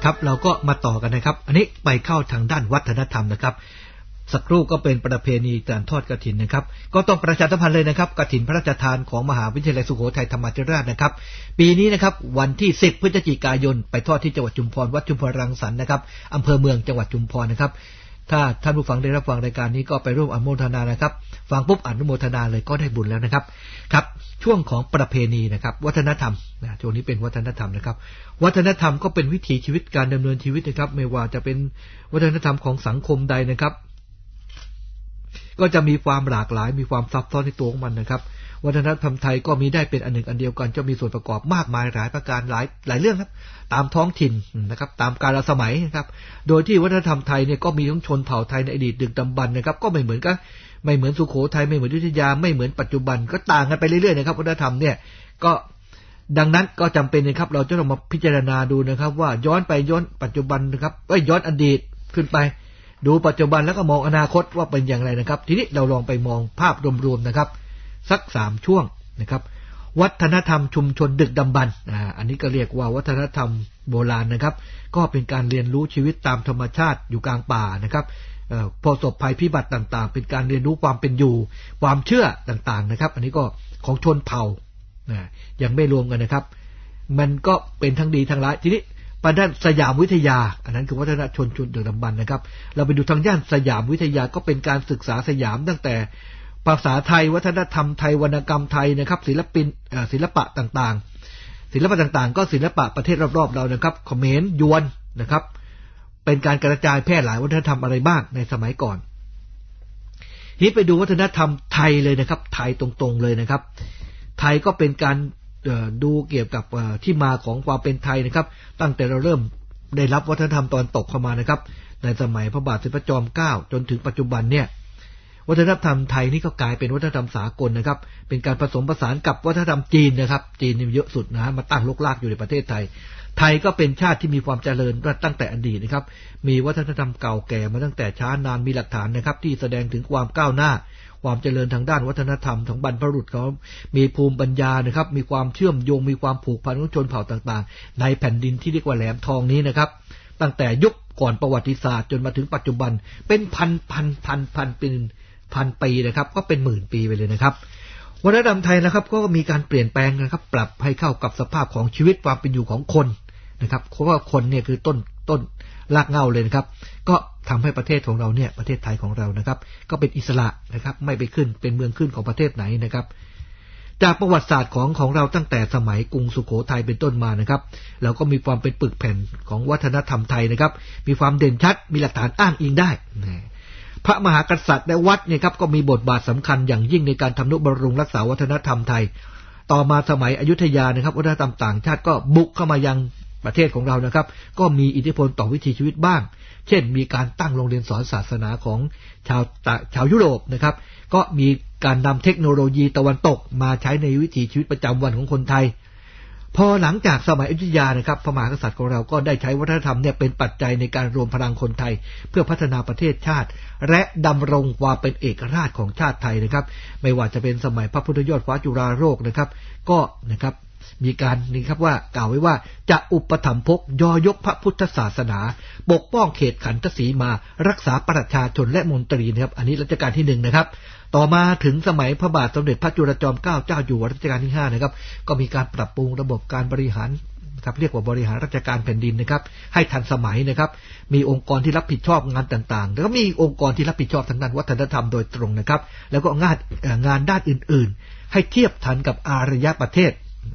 ครับเราก็มาต่อกันนะครับอันนี้ไปเข้าทางด้านวัฒนธรรมนะครับสักครู่ก็เป็นประเพณีการทอดกฐินนะครับก็ต้องประชาสัมพันธ์เลยนะครับกฐินพระราชทานของมหาวิทยาลัยสุโขทัยธรรมาธิราชนะครับปีนี้นะครับวันที่สิบพฤศจิกายนไปทอดที่จังหวัดชุมพรวัดชุมพรรังสรรค์นะครับอำเภอเมืองจังหวัดชุมพรนะครับถ้าท่านผู้ฟังได้รับฟังรายการนี้ก็ไปร่วมอนุโมทนานะครับฟังปุ๊บอนุโมทนาเลยก็ได้บุญแล้วนะครับครับช่วงของประเพณีนะครับวัฒนธรรมนะช่วงนี้เป็นวัฒนธรรมนะครับวัฒนธรรมก็เป็นวิถีชีวิตการดำเนินชีวิตนะครับไม่ว่าจะเป็นวัฒนธรรมของสังคมใดนะครับก็จะมีความหลากหลายมีความซับซ้อนในตัวของมันนะครับวัฒนธรรมไทยก็มีได้เป็นอันหนึ่งอันเดียวกันจะมีส่วนประกอบมากมายหลายประการหลายหลายเรื่องครับตามท้องถิ่นนะครับตามกาลสมัยนะครับโดยที่วัฒนธรรมไทยเนี่ยก็มีทั้งชนเผ่าไทยในอดีตดึกดำบรรพ์นะครับก็ไม่เหมือนกันไม่เหมือนสุโขทัยไม่เหมือนอยุธยาไม่เหมือนปัจจุบันก็ต่างกันไปเรื่อยๆนะครับวัฒนธรรมเนี่ยก็ดังนั้นก็จำเป็นนะครับเราจะต้องมาพิจารณาดูนะครับว่าย้อนไปย้อนปัจจุบันนะครับเอ้ยย้อนอดีตขึ้นไปดูปัจจุบันแล้วก็มองอนาคตว่าเป็นอย่างไรนะครับทีนี้เราลองไปมองภาพรวมๆนะครับสักสามช่วงนะครับวัฒนธรรมชุมชนดึกดำบรรพ์อ่าอันนี้ก็เรียกว่าวัฒนธรรมโบราณนะครับก็เป็นการเรียนรู้ชีวิตตามธรรมชาติอยู่กลางป่านะครับเอ่อประสบภัยพิบัติต่างๆเป็นการเรียนรู้ความเป็นอยู่ความเชื่อต่างๆนะครับอันนี้ก็ของชนเผ่านะยังไม่รวมกันนะครับมันก็เป็นทั้งดีทั้งร้ายทีนี้ประด้านสยามวิทยาอันนั้นคือวัฒนธรรมชนชนดึกดำบรรพ์นะครับเราไปดูทางย่านสยามวิทยาก็เป็นการศึกษาสยามตั้งแต่ภาษาไทยวัฒนธรรมไทยวรรณกรรมไทยนะครับศิลปินศิลปะต่างๆศิลปะต่างๆก็ศิลปะประเทศรอบๆเรานะครับเขมรยวนนะครับเป็นการกระจายแพร่หลายวัฒนธรรมอะไรบ้างในสมัยก่อนนี้ไปดูวัฒนธรรมไทยเลยนะครับไทยตรงๆเลยนะครับไทยก็เป็นการดูเกี่ยวกับที่มาของความเป็นไทยนะครับตั้งแต่เราเริ่มได้รับวัฒนธรรมตอนตกเข้ามานะครับในสมัยพระบาทสมเด็จพระจอมเกล้าจนถึงปัจจุบันเนี่ยวัฒนธรรมไทยนี่ก็กลายเป็นวัฒนธรรมสากลนะครับเป็นการผสมผสานกับวัฒนธรรมจีนนะครับจีนนี่เยอะสุดนะมาตั้งรกรากอยู่ในประเทศไทยไทยก็เป็นชาติที่มีความเจริญตั้งแต่อดีตนะครับมีวัฒนธรรมเก่าแก่มาตั้งแต่ช้านานมีหลักฐานนะครับที่แสดงถึงความก้าวหน้าความเจริญทางด้านวัฒนธรรมของบรรพบุรุษเขามีภูมิปัญญานะครับมีความเชื่อมโยงมีความผูกพันของชนเผ่าต่างๆในแผ่นดินที่เรียกว่าแหลมทองนี้นะครับตั้งแต่ยุคก่อนประวัติศาสตร์จนมาถึงปัจจุบันเป็นพันพันพันพันเป็นพันปีนะครับก็เป็นหมื่นปีไปเลยนะครับวัฒนธรรมไทยนะครับก็มีการเปลี่ยนแปลงนะครับปรับให้เข้ากับสภาพของชีวิตความเป็นอยู่ของคนนะครับเพราะว่าคนเนี่ยคือต้นต้นรากเหง้าเลยนะครับก็ทำให้ประเทศของเราเนี่ยประเทศไทยของเรานะครับก็เป็นอิสระนะครับไม่ไปขึ้นเป็นเมืองขึ้นของประเทศไหนนะครับจากประวัติศาสตร์ของของเราตั้งแต่สมัยกรุงสุโขทัยเป็นต้นมานะครับเราก็มีความเป็นปึกแผ่นของวัฒนธรรมไทยนะครับมีความเด่นชัดมีหลักฐานอ้างอิงได้พระมหากษัตริย์และวัดเนี่ยครับก็มีบทบาทสำคัญอย่างยิ่งในการทำนุบำรุงรักษาวัฒนธรรมไทยต่อมาสมัยอยุธยานะครับวัฒนธรรมต่างชาติก็บุกเข้ามายังประเทศของเรานะครับก็มีอิทธิพลต่อวิถีชีวิตบ้างเช่นมีการตั้งโรงเรียนสอนศาสนาของชาวชาวยุโรปนะครับก็มีการนำเทคโนโลยีตะวันตกมาใช้ในวิถีชีวิตประจำวันของคนไทยพอหลังจากสมัยอยุธยานะครับพระมหากษัตริย์ของเราก็ได้ใช้วัฒนธรรมเนี่ยเป็นปัจจัยในการรวมพลังคนไทยเพื่อพัฒนาประเทศชาติและดำรงความเป็นเอกราชของชาติไทยนะครับไม่ว่าจะเป็นสมัยพระพุทธยอดฟ้าจุฬาโลกนะครับก็นะครับมีการนี่ครับว่ากล่าวไว้ว่าจะอุปถัมภกยอยกพระพุทธศาสนาปกป้องเขตขันธสีมารักษาประชาชนและมนตรีนะครับอันนี้รัชกาลที่หนึ่งนะครับต่อมาถึงสมัยพระบาทสมเด็จพระจุลจอมเกล้าเจ้าอยู่หัวรัชกาลที่ห้านะครับก็มีการปรับปรุงระบบการบริหารครับเรียกว่าบริหารราชการแผ่นดินนะครับให้ทันสมัยนะครับมีองค์กรที่รับผิดชอบงานต่างๆแล้วก็มีองค์กรที่รับผิดชอบทางด้านวัฒนธรรมโดยตรงนะครับแล้วก็งานงานด้านอื่นๆให้เทียบทันกับอารยประเทศ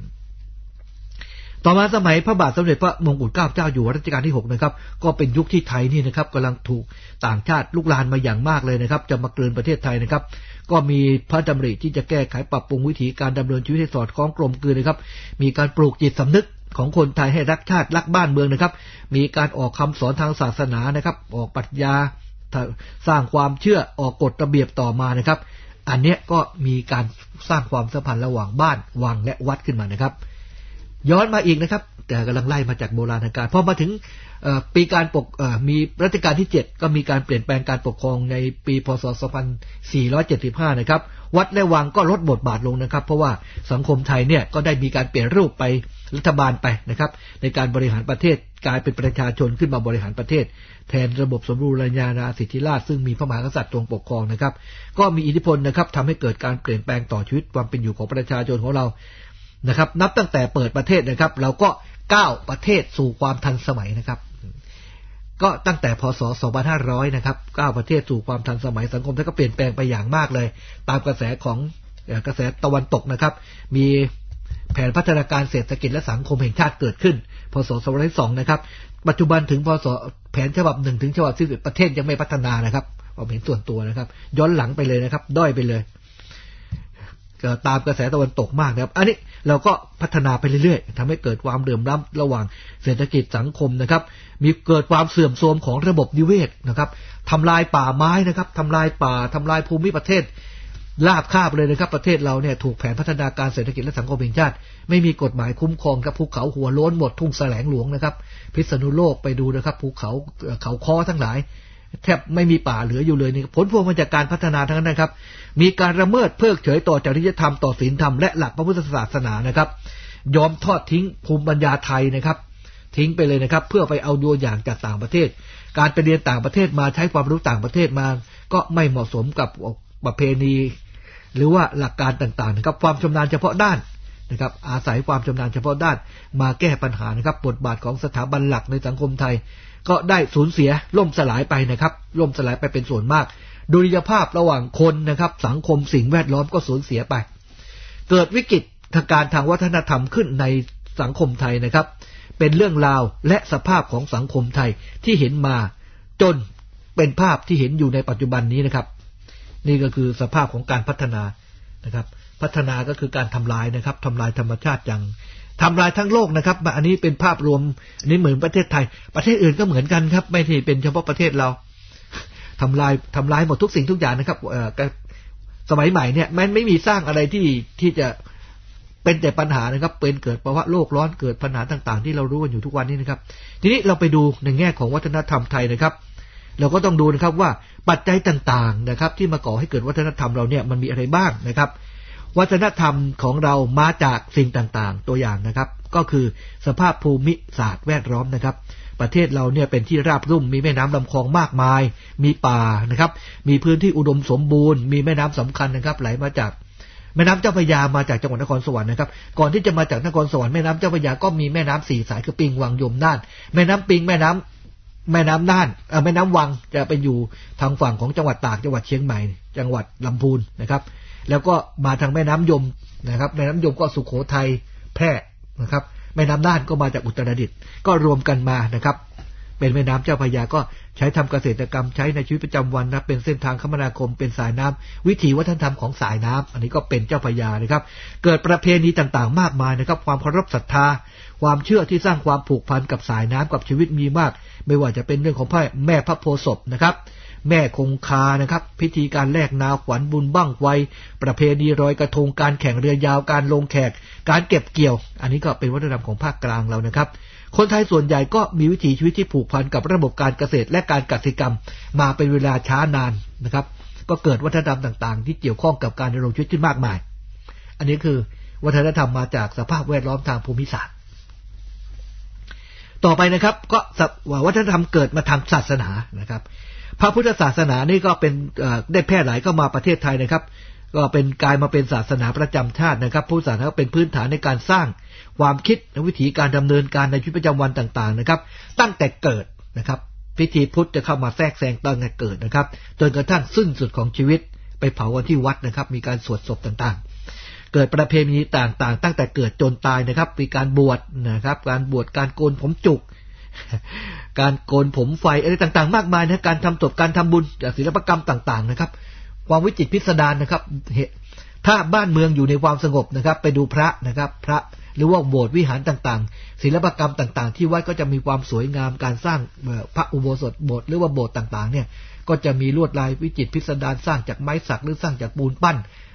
ต่อมาสมัยพระบาทสมเด็จพระมงกุฎเกล้าเจ้าอยู่หัวรัชกาลที่หกนะครับก็เป็นยุคที่ไทยนี่นะครับกำลังถูกต่างชาติลุกลานมาอย่างมากเลยนะครับจะมากลืนประเทศไทยนะครับก็มีพระดำริที่จะแก้ไขปรับปรุงวิถีการดำเนินชีวิตให้สอดคล้องกลมกลืนนะครับมีการปลูกจิตสำนึกของคนไทยให้รักชาติรักบ้านเมืองนะครับมีการออกคำสอนทางศาสนานะครับออกปรัชญาสร้างความเชื่อออกกฎระเบียบต่อมานะครับอันเนี้ยก็มีการสร้างความสัมพันธ์ระหว่างบ้านวังและวัดขึ้นมานะครับย้อนมาอีกนะครับแต่กำลังไล่มาจากโบราณกาลพอมาถึงปีการปกมีรัชกาลที่เจ็ดก็มีการเปลี่ยนแปลงการปกครองในปีพ.ศ. สองพันสี่ร้อยเจ็ดสิบห้านะครับวัดและวังก็ลดบทบาทลงนะครับเพราะว่าสังคมไทยเนี่ยก็ได้มีการเปลี่ยนรูปไปรัฐบาลไปนะครับในการบริหารประเทศกลายเป็นประชาชนขึ้นมาบริหารประเทศแทนระบบสมบูรณาญาสิทธิราชย์ซึ่งมีพระมหากษัตริย์ทรงปกครองนะครับก็มีอิทธิพลนะครับทำให้เกิดการเปลี่ยนแปลงต่อชีวิตความเป็นอยู่ของประชาชนของเรานะครับนับตั้งแต่เปิดประเทศนะครับเราก็ก้าวประเทศสู่ความทันสมัยนะครับก็ตั้งแต่พ.ศ. สองพันห้าร้อยนะครับก้าวประเทศสู่ความทันสมัยสังคมไทยก็เปลี่ยนแปลงไปอย่างมากเลยตามกระแสของกระแสตะวันตกนะครับมีแผนพัฒนาการเศรษฐกิจและสังคมแห่งชาติเกิดขึ้นพ.ศ. สองพันสองนะครับปัจจุบันถึงพ.ศ. แผนฉบับหนึ่งถึงฉบับสิบเอ็ดประเทศยังไม่พัฒนานะครับความเห็นส่วนตัวนะครับย้อนหลังไปเลยนะครับด้อยไปเลยตามกระแสตะวันตกมากนะครับอันนี้เราก็พัฒนาไปเรื่อยๆทำให้เกิดความเหลื่อมล้ำระหว่างเศรษฐกิจสังคมนะครับมีเกิดความเสื่อมโทรมของระบบนิเวศนะครับทำลายป่าไม้นะครับทำลายป่าทำลายภูมิประเทศราบคาบเลยนะครับประเทศเราเนี่ยถูกแผนพัฒนาการเศรษฐกิจและสังคมแห่งชาติไม่มีกฎหมายคุ้มครองครับภูเขาหัวโล้นหมดทุ่งแสลงหลวงนะครับพิษณุโลกไปดูนะครับภูเขาเขาค้อทั้งหลายแทบไม่มีป่าเหลืออยู่เลยนี่ผลพวงมาจากการพัฒนาทั้งนั้นนะครับมีการละเมิดเพิกเฉยต่อจริยธรรมต่อศีลธรรมและหลักพระพุทธศาสนานะครับยอมทอดทิ้งภูมิปัญญาไทยนะครับทิ้งไปเลยนะครับเพื่อไปเอาตัวอย่างจากต่างประเทศการไปเรียนต่างประเทศมาใช้ความรู้ต่างประเทศมาก็ไม่เหมาะสมกับประเพณีหรือว่าหลักการต่างๆนะครับความชำนาญเฉพาะด้านนะครับอาศัยความชำนาญเฉพาะด้านมาแก้ปัญหานะครับบทบาทของสถาบันหลักในสังคมไทยก็ได้สูญเสียล่มสลายไปนะครับล่มสลายไปเป็นส่วนมากดุลยภาพระหว่างคนนะครับสังคมสิ่งแวดล้อมก็สูญเสียไปเกิดวิกฤตทางการทางวัฒนธรรมขึ้นในสังคมไทยนะครับเป็นเรื่องราวและสภาพของสังคมไทยที่เห็นมาจนเป็นภาพที่เห็นอยู่ในปัจจุบันนี้นะครับนี่ก็คือสภาพของการพัฒนานะครับพัฒนาก็คือการทำลายนะครับทำลายธรรมชาติอย่างทำลายทั้งโลกนะครับอันนี้เป็นภาพรวมอันนี้เหมือนประเทศไทยประเทศอื่นก็เหมือนกันครับไม่ใช่เป็นเฉพาะประเทศเราทำลายทำลายหมดทุกสิ่งทุกอย่างนะครับสมัยใหม่เนี่ยมันไม่มีสร้างอะไรที่ที่จะเป็นแต่ปัญหานะครับเป็นเกิดภาวะโลกร้อนเกิดปัญหาต่างๆที่เรารู้กันอยู่ทุกวันนี้นะครับทีนี้เราไปดูในแง่ของวัฒนธรรมไทยนะครับเราก็ต้องดูนะครับว่าปัจจัยต่างๆนะครับที่มาก่อให้เกิดวัฒนธรรมเราเนี่ยมันมีอะไรบ้างนะครับวัฒนธรรมของเรามาจากสิ่งต่างๆตัวอย่างนะครับก็คือสภาพภูมิศาสตร์แวดล้อมนะครับประเทศเราเนี่ยเป็นที่ราบรุ่มมีแม่น้ำลำคลองมากมายมีป่านะครับมีพื้นที่อุดมสมบูรณ์มีแม่น้ำสำคัญนะครับไหลมาจากแม่น้ำเจ้าพระยามาจากจังหวัดนครสวรรค์นะครับก่อนที่จะมาจากนครสวรรค์แม่น้ำเจ้าพระยาก็มีแม่น้ำสี่สายคือปิงวังยมน่านแม่น้ำปิงแม่น้ำแม่น้ำน่านเอ่อแม่น้ำวังจะไปอยู่ทางฝั่งของจังหวัดตากจังหวัดเชียงใหม่จังหวัดลำพูนนะครับแล้วก็มาทางแม่น้ำยมนะครับแม่น้ำยมก็สุโขทัยแพร่นะครับแม่น้ำน่านก็มาจากอุตรดิตถ์ก็รวมกันมานะครับเป็นแม่น้ำเจ้าพระยาก็ใช้ทำเกษตรกรรมใช้ในชีวิตประจำวันนะเป็นเส้นทางคมนาคมเป็นสายน้ำวิถีวัฒนธรรมของสายน้ำอันนี้ก็เป็นเจ้าพระยานะครับเกิดประเพณีต่างๆมากมายนะครับความเคารพศรัทธาความเชื่อที่สร้างความผูกพันกับสายน้ำกับชีวิตมีมากไม่ว่าจะเป็นเรื่องของพระแม่พระโพธิ์ศพนะครับแม่คงคานะครับพิธีการแลกนาขวัญบุญบั้งไฟประเพณีลอยกระทงการแข่งเรือยาวการลงแขกการเก็บเกี่ยวอันนี้ก็เป็นวัฒนธรรมของภาคกลางเรานะครับคนไทยส่วนใหญ่ก็มีวิถีชีวิตที่ผูกพันกับระบบการเกษตรและการกสิกรรมมาเป็นเวลาช้านานนะครับก็เกิดวัฒนธรรมต่างๆที่เกี่ยวข้องกับการดำรงชีวิตที่มากมายอันนี้คือวัฒนธรรมมาจากสภาพแวดล้อมทางภูมิศาสตร์ต่อไปนะครับก็วัฒนธรรมเกิดมาทางศาสนานะครับพระพุทธศาสนานี่ก็เป็นได้แพร่หลายเข้ามาประเทศไทยนะครับก็เป็นกลายมาเป็นศาสนาประจำชาตินะครับพุทธศาสนาเป็นพื้นฐานในการสร้างความคิดและวิธีการดำเนินการในชีวิตประจำวันต่างๆนะครับตั้งแต่เกิดนะครับพิธีพุทธจะเข้ามาแทรกแซงตั้งแต่เกิดนะครับจนกระทั่งสิ้นสุดของชีวิตไปเผากันที่วัดนะครับมีการสวดศพต่างๆเกิดประเพณีต่างๆตั้งแต่เกิดจนตายนะครับมีการบวชนะครับการบวชการโกนผมจุกการโกนผมไฟอะไรต่างๆมากมายนะการทำศพการทำบุญศิลปกรรมต่างๆนะครับความวิจิตรพิสดารนะครับถ้าบ้านเมืองอยู่ในความสงบนะครับไปดูพระนะครับพระหรือว่าโบสถ์วิหารต่างๆศิลปกรรมต่างๆที่วัดก็จะมีความสวยงามการสร้างพระอุโบสถโบสถ์หรือว่าโบสถ์ต่างๆเนี่ยก็จะมีลวดลายวิจิตรพิสดารสร้างจากไม้สักหรือสร้างจากปูนปั้น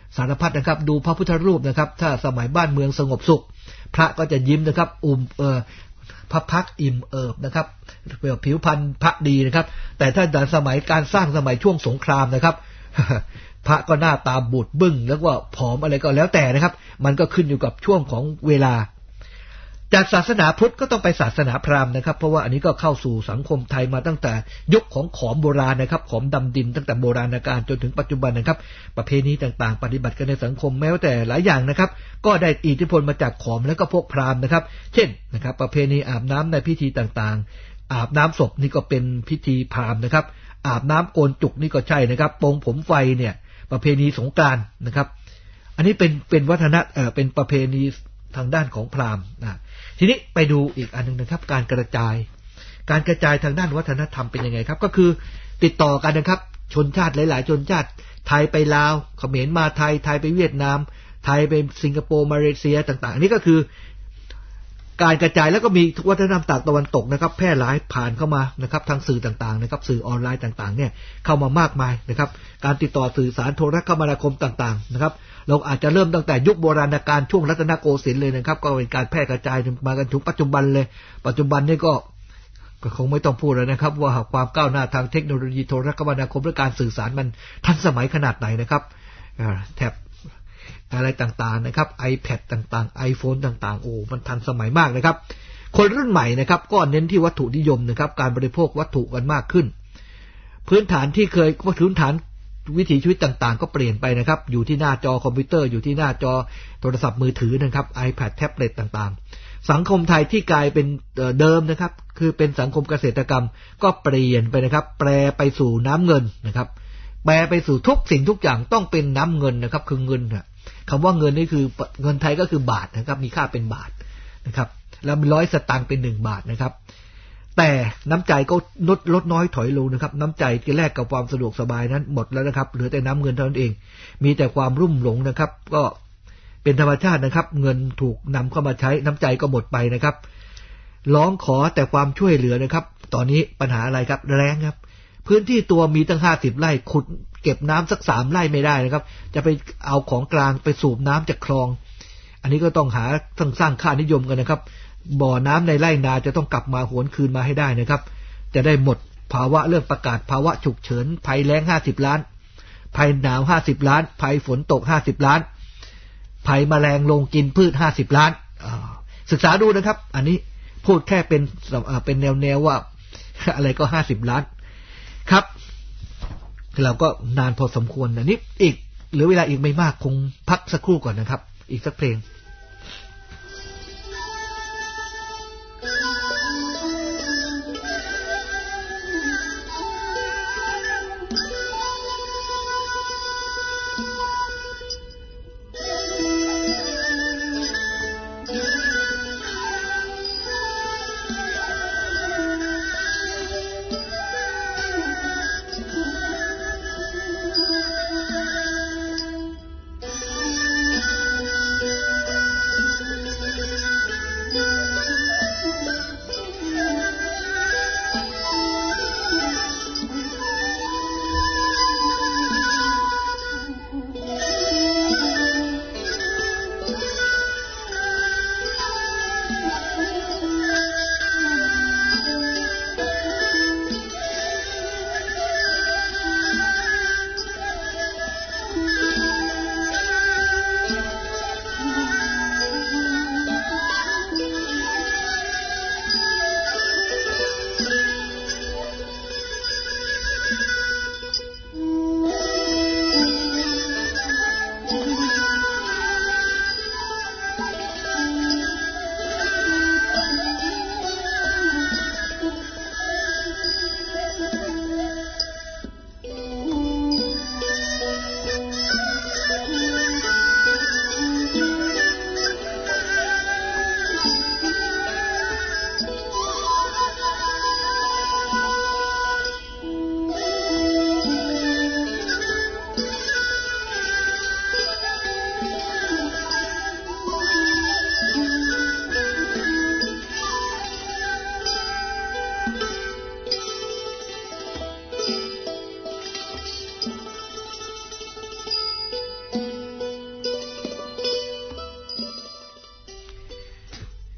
สารพัดนะครับดูพระพุทธรูปนะครับถ้าสมัยบ้านเมืองสงบสุขพระก็จะยิ้มนะครับอุ่มเออพระพักอิ่มเอิบนะครับผิวพรรณพระดีนะครับแต่ถ้าในสมัยการสร้างสมัยช่วงสงครามนะครับ พระก็หน้าตาบูดบึ้งแล้วก็ผอมอะไรก็แล้วแต่นะครับมันก็ขึ้นอยู่กับช่วงของเวลาจากศาสนาพุทธก็ต้องไปศาสนาพราหมณ์นะครับเพราะว่าอันนี้ก็เข้าสู่สังคมไทยมาตั้งแต่ยุคของขอมโบราณนะครับขอมดำดินตั้งแต่โบราณกาลจนถึงปัจจุบันนะครับประเพณีต่างๆปฏิบัติกันในสังคมแม้แต่หลายอย่างนะครับก็ได้อิทธิพลมาจากขอมและก็พวกพราหมณ์นะครับเช่นนะครับประเพณีอาบน้ำในพิธีต่างๆอาบน้ำศพนี่ก็เป็นพิธีพราหมณ์นะครับอาบน้ำโกนจุกนี่ก็ใช่นะครับปรงผมไฟเนี่ยประเพณีสงกรานต์นะครับอันนี้เป็นเป็นวัฒนธรรมเอ่อเป็นประเพณีทางด้านของพราหมณ์นะทีนี้ไปดูอีกอันนึงนะครับการกระจายการกระจายทางด้านวัฒนธรรมเป็นยังไงครับก็คือติดต่อกันนะครับชนชาติหลายๆชนชาติไทยไปลาวเขมรมาไทยไทยไปเวียดนามไทยไปสิงคโปร์มาเลเซียต่างๆอันนี้ก็คือการกระจายแล้วก็มีวัฒนธรรมต่างตะวันตกนะครับแพร่หลายผ่านเข้ามานะครับทางสื่อต่างๆนะครับสื่อออนไลน์ต่างๆเนี่ยเข้ามามากมายนะครับการติดต่อสื่อสารโทรคมนาคมต่างๆนะครับเราอาจจะเริ่มตั้งแต่ยุคโบราณกาลช่วงรัตนโกสินทร์เลยนะครับก็เป็นการแพร่กระจายมากันถึงปัจจุบันเลยปัจจุบันนี่ก็ก็คงไม่ต้องพูดแล้วนะครับว่าความก้าวหน้าทางเทคโนโลยีโทรคมนาคมและการสื่อสารมันทันสมัยขนาดไหนนะครับแถบอะไรต่างๆนะครับ iPad ต่างๆ iPhone ต่างๆโอ้มันทันสมัยมากนะครับคนรุ่นใหม่นะครับก็เน้นที่วัตถุนิยมนะครับการบริโภควัตถุกันมากขึ้นพื้นฐานที่เคยพื้นฐานวิถีชีวิตต่างๆก็เปลี่ยนไปนะครับอยู่ที่หน้าจอคอมพิวเตอร์อยู่ที่หน้าจอโทรศัพท์มือถือนะครับ iPad แท็บเล็ตต่างๆสังคมไทยที่กลายเป็นเดิมนะครับคือเป็นสังคมเกษตรกรรมก็เปลี่ยนไปนะครับแปรไปสู่น้ำเงินนะครับแปรไปสู่ทุกสิ่งทุกอย่างต้องเป็นน้ำเงินนะครับคือเงินคำว่าเงินนี่คือเงินไทยก็คือบาทนะครับมีค่าเป็นบาทนะครับแล้วมีร้อยสตางค์เป็นหนึ่งบาทนะครับแต่น้ำใจก็ลดลดน้อยถอยลงนะครับน้ำใจที่แลกกับความสะดวกสบายนั้นหมดแล้วนะครับเหลือแต่น้ำเงินเท่านั้นเองมีแต่ความรุ่มหลงนะครับก็เป็นธรรมชาตินะครับเงินถูกนำเข้ามาใช้น้ำใจก็หมดไปนะครับร้องขอแต่ความช่วยเหลือนะครับตอนนี้ปัญหาอะไรครับแล้งครับพื้นที่ตัวมีตั้งห้าสิบไร่ขุดเก็บน้ำสักสามไร่ไม่ได้นะครับจะไปเอาของกลางไปสูบน้ำจากคลองอันนี้ก็ต้องหาต้องสร้างค่านิยมกันนะครับบ่อน้ำในไร่นาจะต้องกลับมาหวนคืนมาให้ได้นะครับจะได้หมดภาวะเรื่องประกาศภาวะฉุกเฉินภัยแล้งห้าสิบล้านภัยหนาวห้าสิบล้านภัยฝนตกห้าสิบล้านภัยแมลงลงกินพืชห้าสิบล้านศึกษาดูนะครับอันนี้พูดแค่เป็นเป็นแนวๆว่าอะไรก็ห้าสิบล้านครับเราก็นานพอสมควรนะนี่อีกเหลือเวลาอีกไม่มากคงพักสักครู่ก่อนนะครับอีกสักเพลง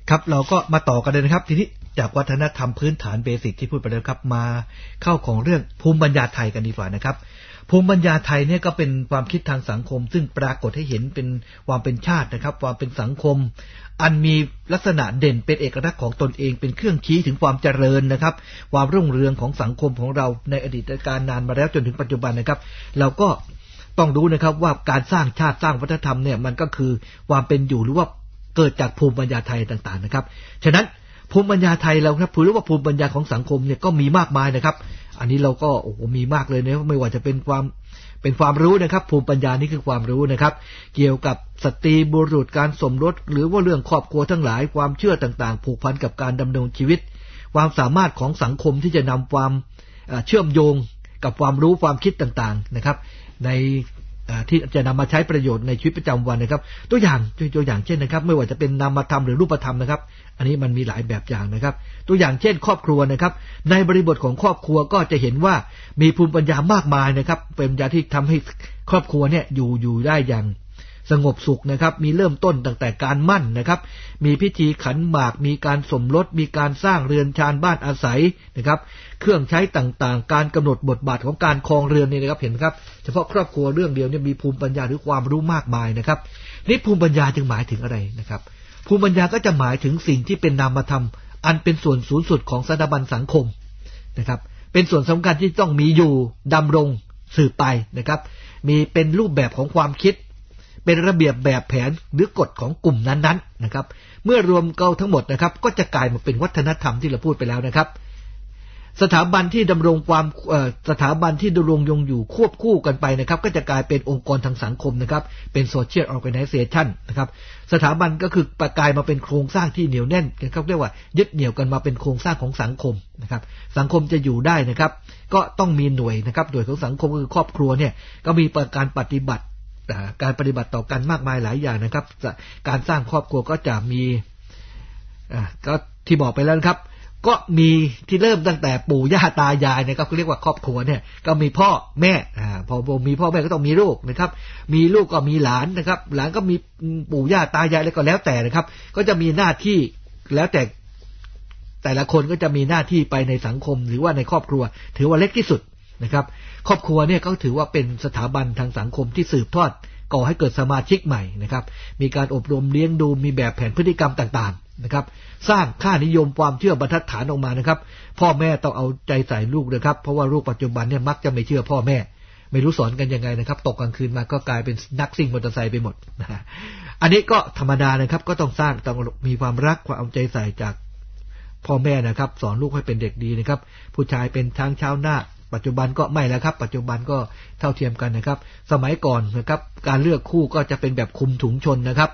ครับเราก็มาต่อกันเลยนะครับทีนี้จากวัฒนธรรมพื้นฐานเบสิกที่พูดไปแล้วครับมาเข้าของเรื่องภูมิปัญญาไทยกันดีกว่านะครับภูมิปัญญาไทยเนี่ยก็เป็นความคิดทางสังคมซึ่งปรากฏให้เห็นเป็นความเป็นชาตินะครับความเป็นสังคมอันมีลักษณะเด่นเป็นเอกลักษณ์ของตนเองเป็นเครื่องชี้ถึงความเจริญนะครับความรุ่งเรืองของสังคมของเราในอดีตการนานมาแล้วจนถึงปัจจุบันนะครับเราก็ต้องรู้นะครับว่าการสร้างชาติสร้างวัฒนธรรมเนี่ยมันก็คือความเป็นอยู่หรือว่าเกิดจากภูมิปัญญาไทยต่างๆนะครับฉะนั้นภูมิปัญญาไทยเราครับถือว่าภูมิปัญญาของสังคมเนี่ยก็มีมากมายนะครับอันนี้เราก็โอ้โหมีมากเลยนะไม่ว่าจะเป็นความเป็นความรู้นะครับภูมิปัญญานี่คือความรู้นะครับเกี่ยวกับสตรีบุรุษการสมรสหรือว่าเรื่องครอบครัวทั้งหลายความเชื่อต่างๆผูกพันกับการดำรงชีวิตความสามารถของสังคมที่จะนำความเชื่อมโยงกับความรู้ความคิดต่างๆนะครับในที่จะนำมาใช้ประโยชน์ในชีวิตประจำวันนะครับตัวอย่างตัวอย่างเช่นนะครับไม่ว่าจะเป็นนามธรรมหรือรูปธรรมนะครับอันนี้มันมีหลายแบบอย่างนะครับตัวอย่างเช่นครอบครัวนะครับในบริบทของครอบครัวก็จะเห็นว่ามีภูมิปัญญามากมายนะครับเป็นปัญญาที่ทำให้ครอบครัวเนี่ยอยู่อยู่ได้อย่างสงบสุขนะครับมีเริ่มต้นตั้งแต่การมั่นนะครับมีพิธีขันหมากมีการสมรสมีการสร้างเรือนชานบ้านอาศัยนะครับเครื่องใช้ต่างๆการกำหนดบทบาทของการครองเรือนนี่นะครับเห็นครับเฉพาะครอบครัวเรื่องเดียวเนี่ยมีภูมิปัญญาหรือความรู้มากมายนะครับนี่ภูมิปัญญาจึงหมายถึงอะไรนะครับภูมิปัญญาก็จะหมายถึงสิ่งที่เป็นนามธรรมอันเป็นส่วนสูงสุดของสถาบันสังคมนะครับเป็นส่วนสำคัญที่ต้องมีอยู่ดำรงสืบไปนะครับมีเป็นรูปแบบของความคิดเป็นระเบียบแบบแผนหรือกฎของกลุ่มนั้นๆนะครับเมื่อรวมเก้าทั้งหมดนะครับก็จะกลายมาเป็นวัฒนธรรมที่เราพูดไปแล้วนะครับสถาบันที่ดำรงความสถาบันที่ดำรงยงอยู่ควบคู่กันไปนะครับก็จะกลายเป็นองค์กรทางสังคมนะครับเป็น social organization นะครับสถาบันก็คือประกายมาเป็นโครงสร้างที่เหนียวแน่นเขาเรียกว่ายึดเหนี่ยวกันมาเป็นโครงสร้างของสังคมนะครับสังคมจะอยู่ได้นะครับก็ต้องมีหน่วยนะครับหน่วยของสังคมคือครอบครัวเนี่ยก็มีการปฏิบัติการปฏิบัติต่อกันมากมายหลายอย่างนะครับการสร้างครอบครัวก็จะมีก็ที่บอกไปแล้วครับก็มีที่เริ่มตั้งแต่ปู่ย่าตายายนะครับเรียกว่าครอบครัวเนี่ยก็มีพ่อแม่อ่าพอมีพ่อแม่ก็ต้องมีลูกนะครับมีลูกก็มีหลานนะครับหลานก็มีปู่ย่าตายายอะไรก็แล้วแต่นะครับก็จะมีหน้าที่แล้วแต่แต่ละคนก็จะมีหน้าที่ไปในสังคมหรือว่าในครอบครัวถือว่าเล็กที่สุดนะครับครอบครัวเนี่ยก็ถือว่าเป็นสถาบันทางสังคมที่สืบทอดก่อให้เกิดสมาชิกใหม่นะครับมีการอบรมเลี้ยงดูมีแบบแผนพฤติกรรมต่างๆนะครับสร้างค่านิยมความเชื่อบรรทัดฐานออกมานะครับพ่อแม่ต้องเอาใจใส่ลูกนะครับเพราะว่าลูกปัจจุบันเนี่ยมักจะไม่เชื่อพ่อแม่ไม่รู้สอนกันยังไงนะครับตกกลางคืนมาก็กลายเป็นนักซิ่งมอเตอร์ไซค์ไปหมดนะฮะอันนี้ก็ธรรมดานะครับก็ต้องสร้างต้องมีความรักความเอาใจใส่จากพ่อแม่นะครับสอนลูกให้เป็นเด็กดีนะครับผู้ชายเป็นช้างเช้าหน้าปัจจุบันก็ไม่แล้วครับปัจจุบันก็เท่าเทียมกันนะครับสมัยก่อนนะครับการเลือกคู่ก็จะเป็นแบบคุมถุงชนนะครับ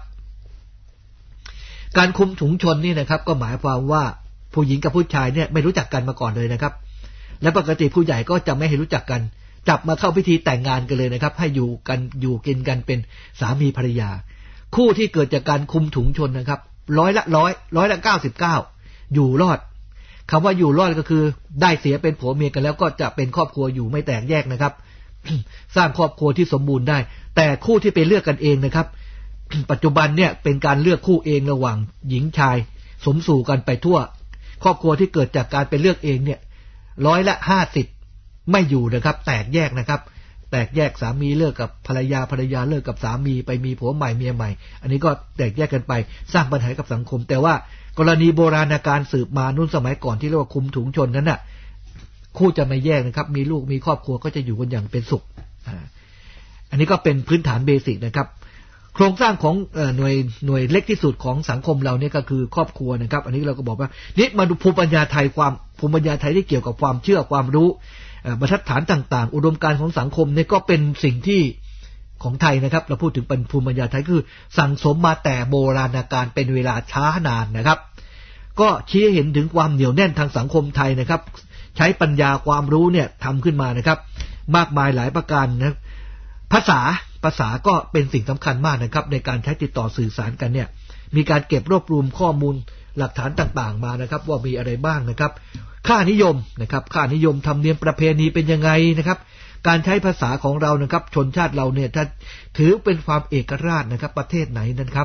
การคุมถุงชนนี่นะครับก็หมายความว่าผู้หญิงกับผู้ชายเนี่ยไม่รู้จักกันมาก่อนเลยนะครับและปกติผู้ใหญ่ก็จะไม่ให้รู้จักกันจับมาเข้าพิธีแต่งงานกันเลยนะครับให้อยู่กันอยู่กินกันเป็นสามีภรรยาคู่ที่เกิดจากการคุมถุงชนนะครับร้อยละร้อยร้อยละเก้าสิบเก้าอยู่รอดคำว่าอยู่รอดก็คือได้เสียเป็นผัวเมียกันแล้วก็จะเป็นครอบครัวอยู่ไม่แตกแยกนะครับ สร้างครอบครัวที่สมบูรณ์ได้แต่คู่ที่ไปเลือกกันเองนะครับ ปัจจุบันเนี่ยเป็นการเลือกคู่เองระหว่างหญิงชายสมสู่กันไปทั่วครอบครัวที่เกิดจากการไปเลือกเองเนี่ยร้อยละห้าสิบไม่อยู่นะครับแตกแยกนะครับแตกแยกสามีเลิกกับภรรยาภรรยาเลิกกับสามีไปมีผัวใหม่เมียใหม่อันนี้ก็แตกแยกกันไปสร้างปัญหากับสังคมแต่ว่ากรณีโบราณการสืบมานุ่นสมัยก่อนที่เรียกว่าคุมถุงชนนั้นน่ะคู่จะไม่แยกนะครับมีลูกมีครอบครัวก็จะอยู่กันอย่างเป็นสุขอันนี้ก็เป็นพื้นฐานเบสิกนะครับโครงสร้างของหน่วยหน่วยเล็กที่สุดของสังคมเราเนี่ยก็คือครอบครัวนะครับอันนี้เราก็บอกว่านี่มาดูภูมิปัญญาไทยความภูมิปัญญาไทยที่เกี่ยวกับความเชื่อความรู้บรรทัดฐานต่างๆอุดมการณ์ของสังคมเนี่ยก็เป็นสิ่งที่ของไทยนะครับเราพูดถึงเป็นภูมิปัญญาไทยคือสั่งสมมาแต่โบราณกาลเป็นเวลาช้านานนะครับก็ชี้ให้เห็นถึงความเหนียวแน่นทางสังคมไทยนะครับใช้ปัญญาความรู้เนี่ยทำขึ้นมานะครับมากมายหลายประการนะภาษาภาษาก็เป็นสิ่งสำคัญมากนะครับในการใช้ติดต่อสื่อสารกันเนี่ยมีการเก็บรวบรวมข้อมูลหลักฐานต่างๆมานะครับว่ามีอะไรบ้างนะครับค่านิยมนะครับค่านิยมธรรมเนียมประเพณีเป็นยังไงนะครับการใช้ภาษาของเรานะครับชนชาติเราเนี่ยถ้าถือเป็นความเอกราชนะครับประเทศไหนนั้นครับ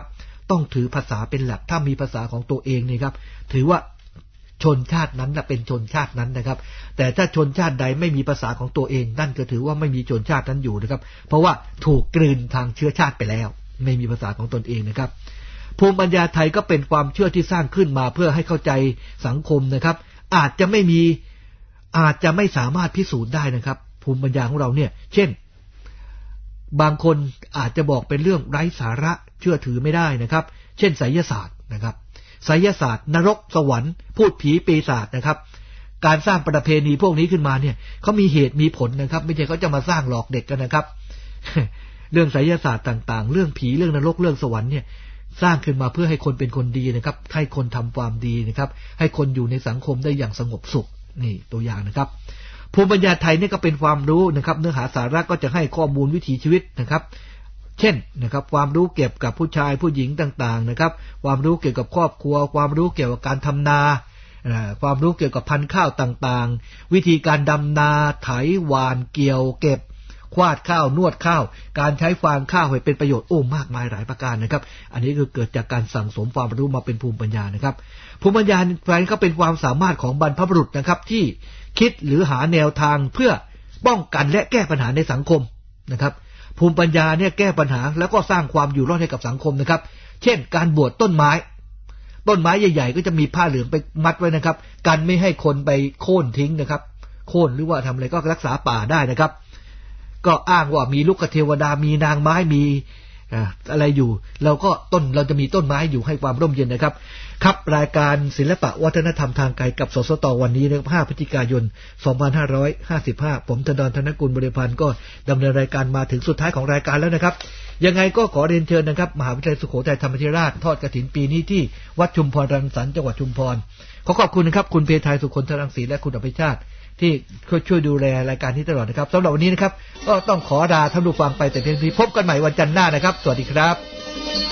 ต้องถือภาษาเป็นหลักถ้ามีภาษาของตัวเองนี่ครับถือว่าชนชาตินั้นเป็นชนชาตินั้นนะครับแต่ถ้าชนชาติใดไม่มีภาษาของตัวเองนั่นก็ถือว่าไม่มีชนชาตินั้นอยู่นะครับเพราะว่าถูกกลืนทางเชื้อชาติไปแล้วไม่มีภาษาของตนเองนะครับภูมิปัญญาไทยก็เป็นความเชื่อที่สร้างขึ้นมาเพื่อให้เข้าใจสังคมนะครับอาจจะไม่มีอาจจะไม่สามารถพิสูจน์ได้นะครับภูมิปัญญาของเราเนี่ยเช่นบางคนอาจจะบอกเป็นเรื่องไร้สาระเชื่อถือไม่ได้นะครับเช่นไสยศาสตร์นะครับไสยศาสตร์นรกสวรรค์พูดผีปีศาจนะครับการสร้างประเพณีพวกนี้ขึ้นมาเนี่ยเขามีเหตุมีผลนะครับไม่ใช่เขาจะมาสร้างหลอกเด็กกันนะครับ เรื่องไสยศาสตร์ต่างๆเรื่องผีเรื่องนรกเรื่องสวรรค์เนี่ยสร้างขึ้นมาเพื่อให้คนเป็นคนดีนะครับให้คนทำความดีนะครับให้คนอยู่ในสังคมได้อย่างสงบสุขนี่ตัวอย่างนะครับภูมิปัญญาไทยนี่ก็เป็นความรู้นะครับเนื้อหาสาระก็จะให้ข้อมูลวิถีชีวิตนะครับเช่นนะครับความรู้เกี่ยวกับผู้ชายผู้หญิงต่างๆนะครับความรู้เกี่ยวกับครอบครัวความรู้เกี่ยวกับการทำนาความรู้เกี่ยวกับพันธุ์ข้าวต่างๆวิธีการดำนาไถหว่านเกี่ยวเก็บควาดข้าวนวดข้าวการใช้ฟางข้าวให้เป็นประโยชน์โอ้มากมายหลายประการนะครับอันนี้คือเกิดจากการสั่งสมความรู้มาเป็นภูมิปัญญานะครับภูมิปัญญาไทยก็เป็นความสามารถของบรรพบุรุษนะครับที่คิดหรือหาแนวทางเพื่อป้องกันและแก้ปัญหาในสังคมนะครับภูมิปัญญาเนี่ยแก้ปัญหาแล้วก็สร้างความอยู่รอดให้กับสังคมนะครับเช่นการบวชต้นไม้ต้นไม้ใหญ่ๆก็จะมีผ้าเหลืองไปมัดไว้นะครับกันไม่ให้คนไปโค่นทิ้งนะครับโค่นหรือว่าทำอะไรก็รักษาป่าได้นะครับก็อ้างว่ามีลูกเทวดามีนางไม้มีอะไรอยู่เราก็ต้นเราจะมีต้นไม้อยู่ให้ความร่มเย็นนะครับครับรายการศิลปะวัฒนธรรมทางไกลกับสสตวันนี้นะครับห้าพฤศจิกายนสองพันห้าร้อยห้าสิบห้าผมธนดรธนกุลบริพันธ์ก็ดำเนินรายการมาถึงสุดท้ายของรายการแล้วนะครับยังไงก็ขอเรียนเชิญนะครับมหาวิทยาลัยสุโขทัยธรรมธิราชทอดกฐินปีนี้ที่วัดชุมพรรังสรรค์จังหวัดชุมพรขอขอบคุณนะครับคุณเพทายสุคนทรังสีและคุณอภิชาติที่ช่วยดูแลรายการนี้ตลอดนะครับสำหรับวันนี้นะครับก็ต้องขอลาท่านผู้ฟังไปแต่เพียงเท่านี้พบกันใหม่วันจันทร์หน้านะครับสวัสดีครับ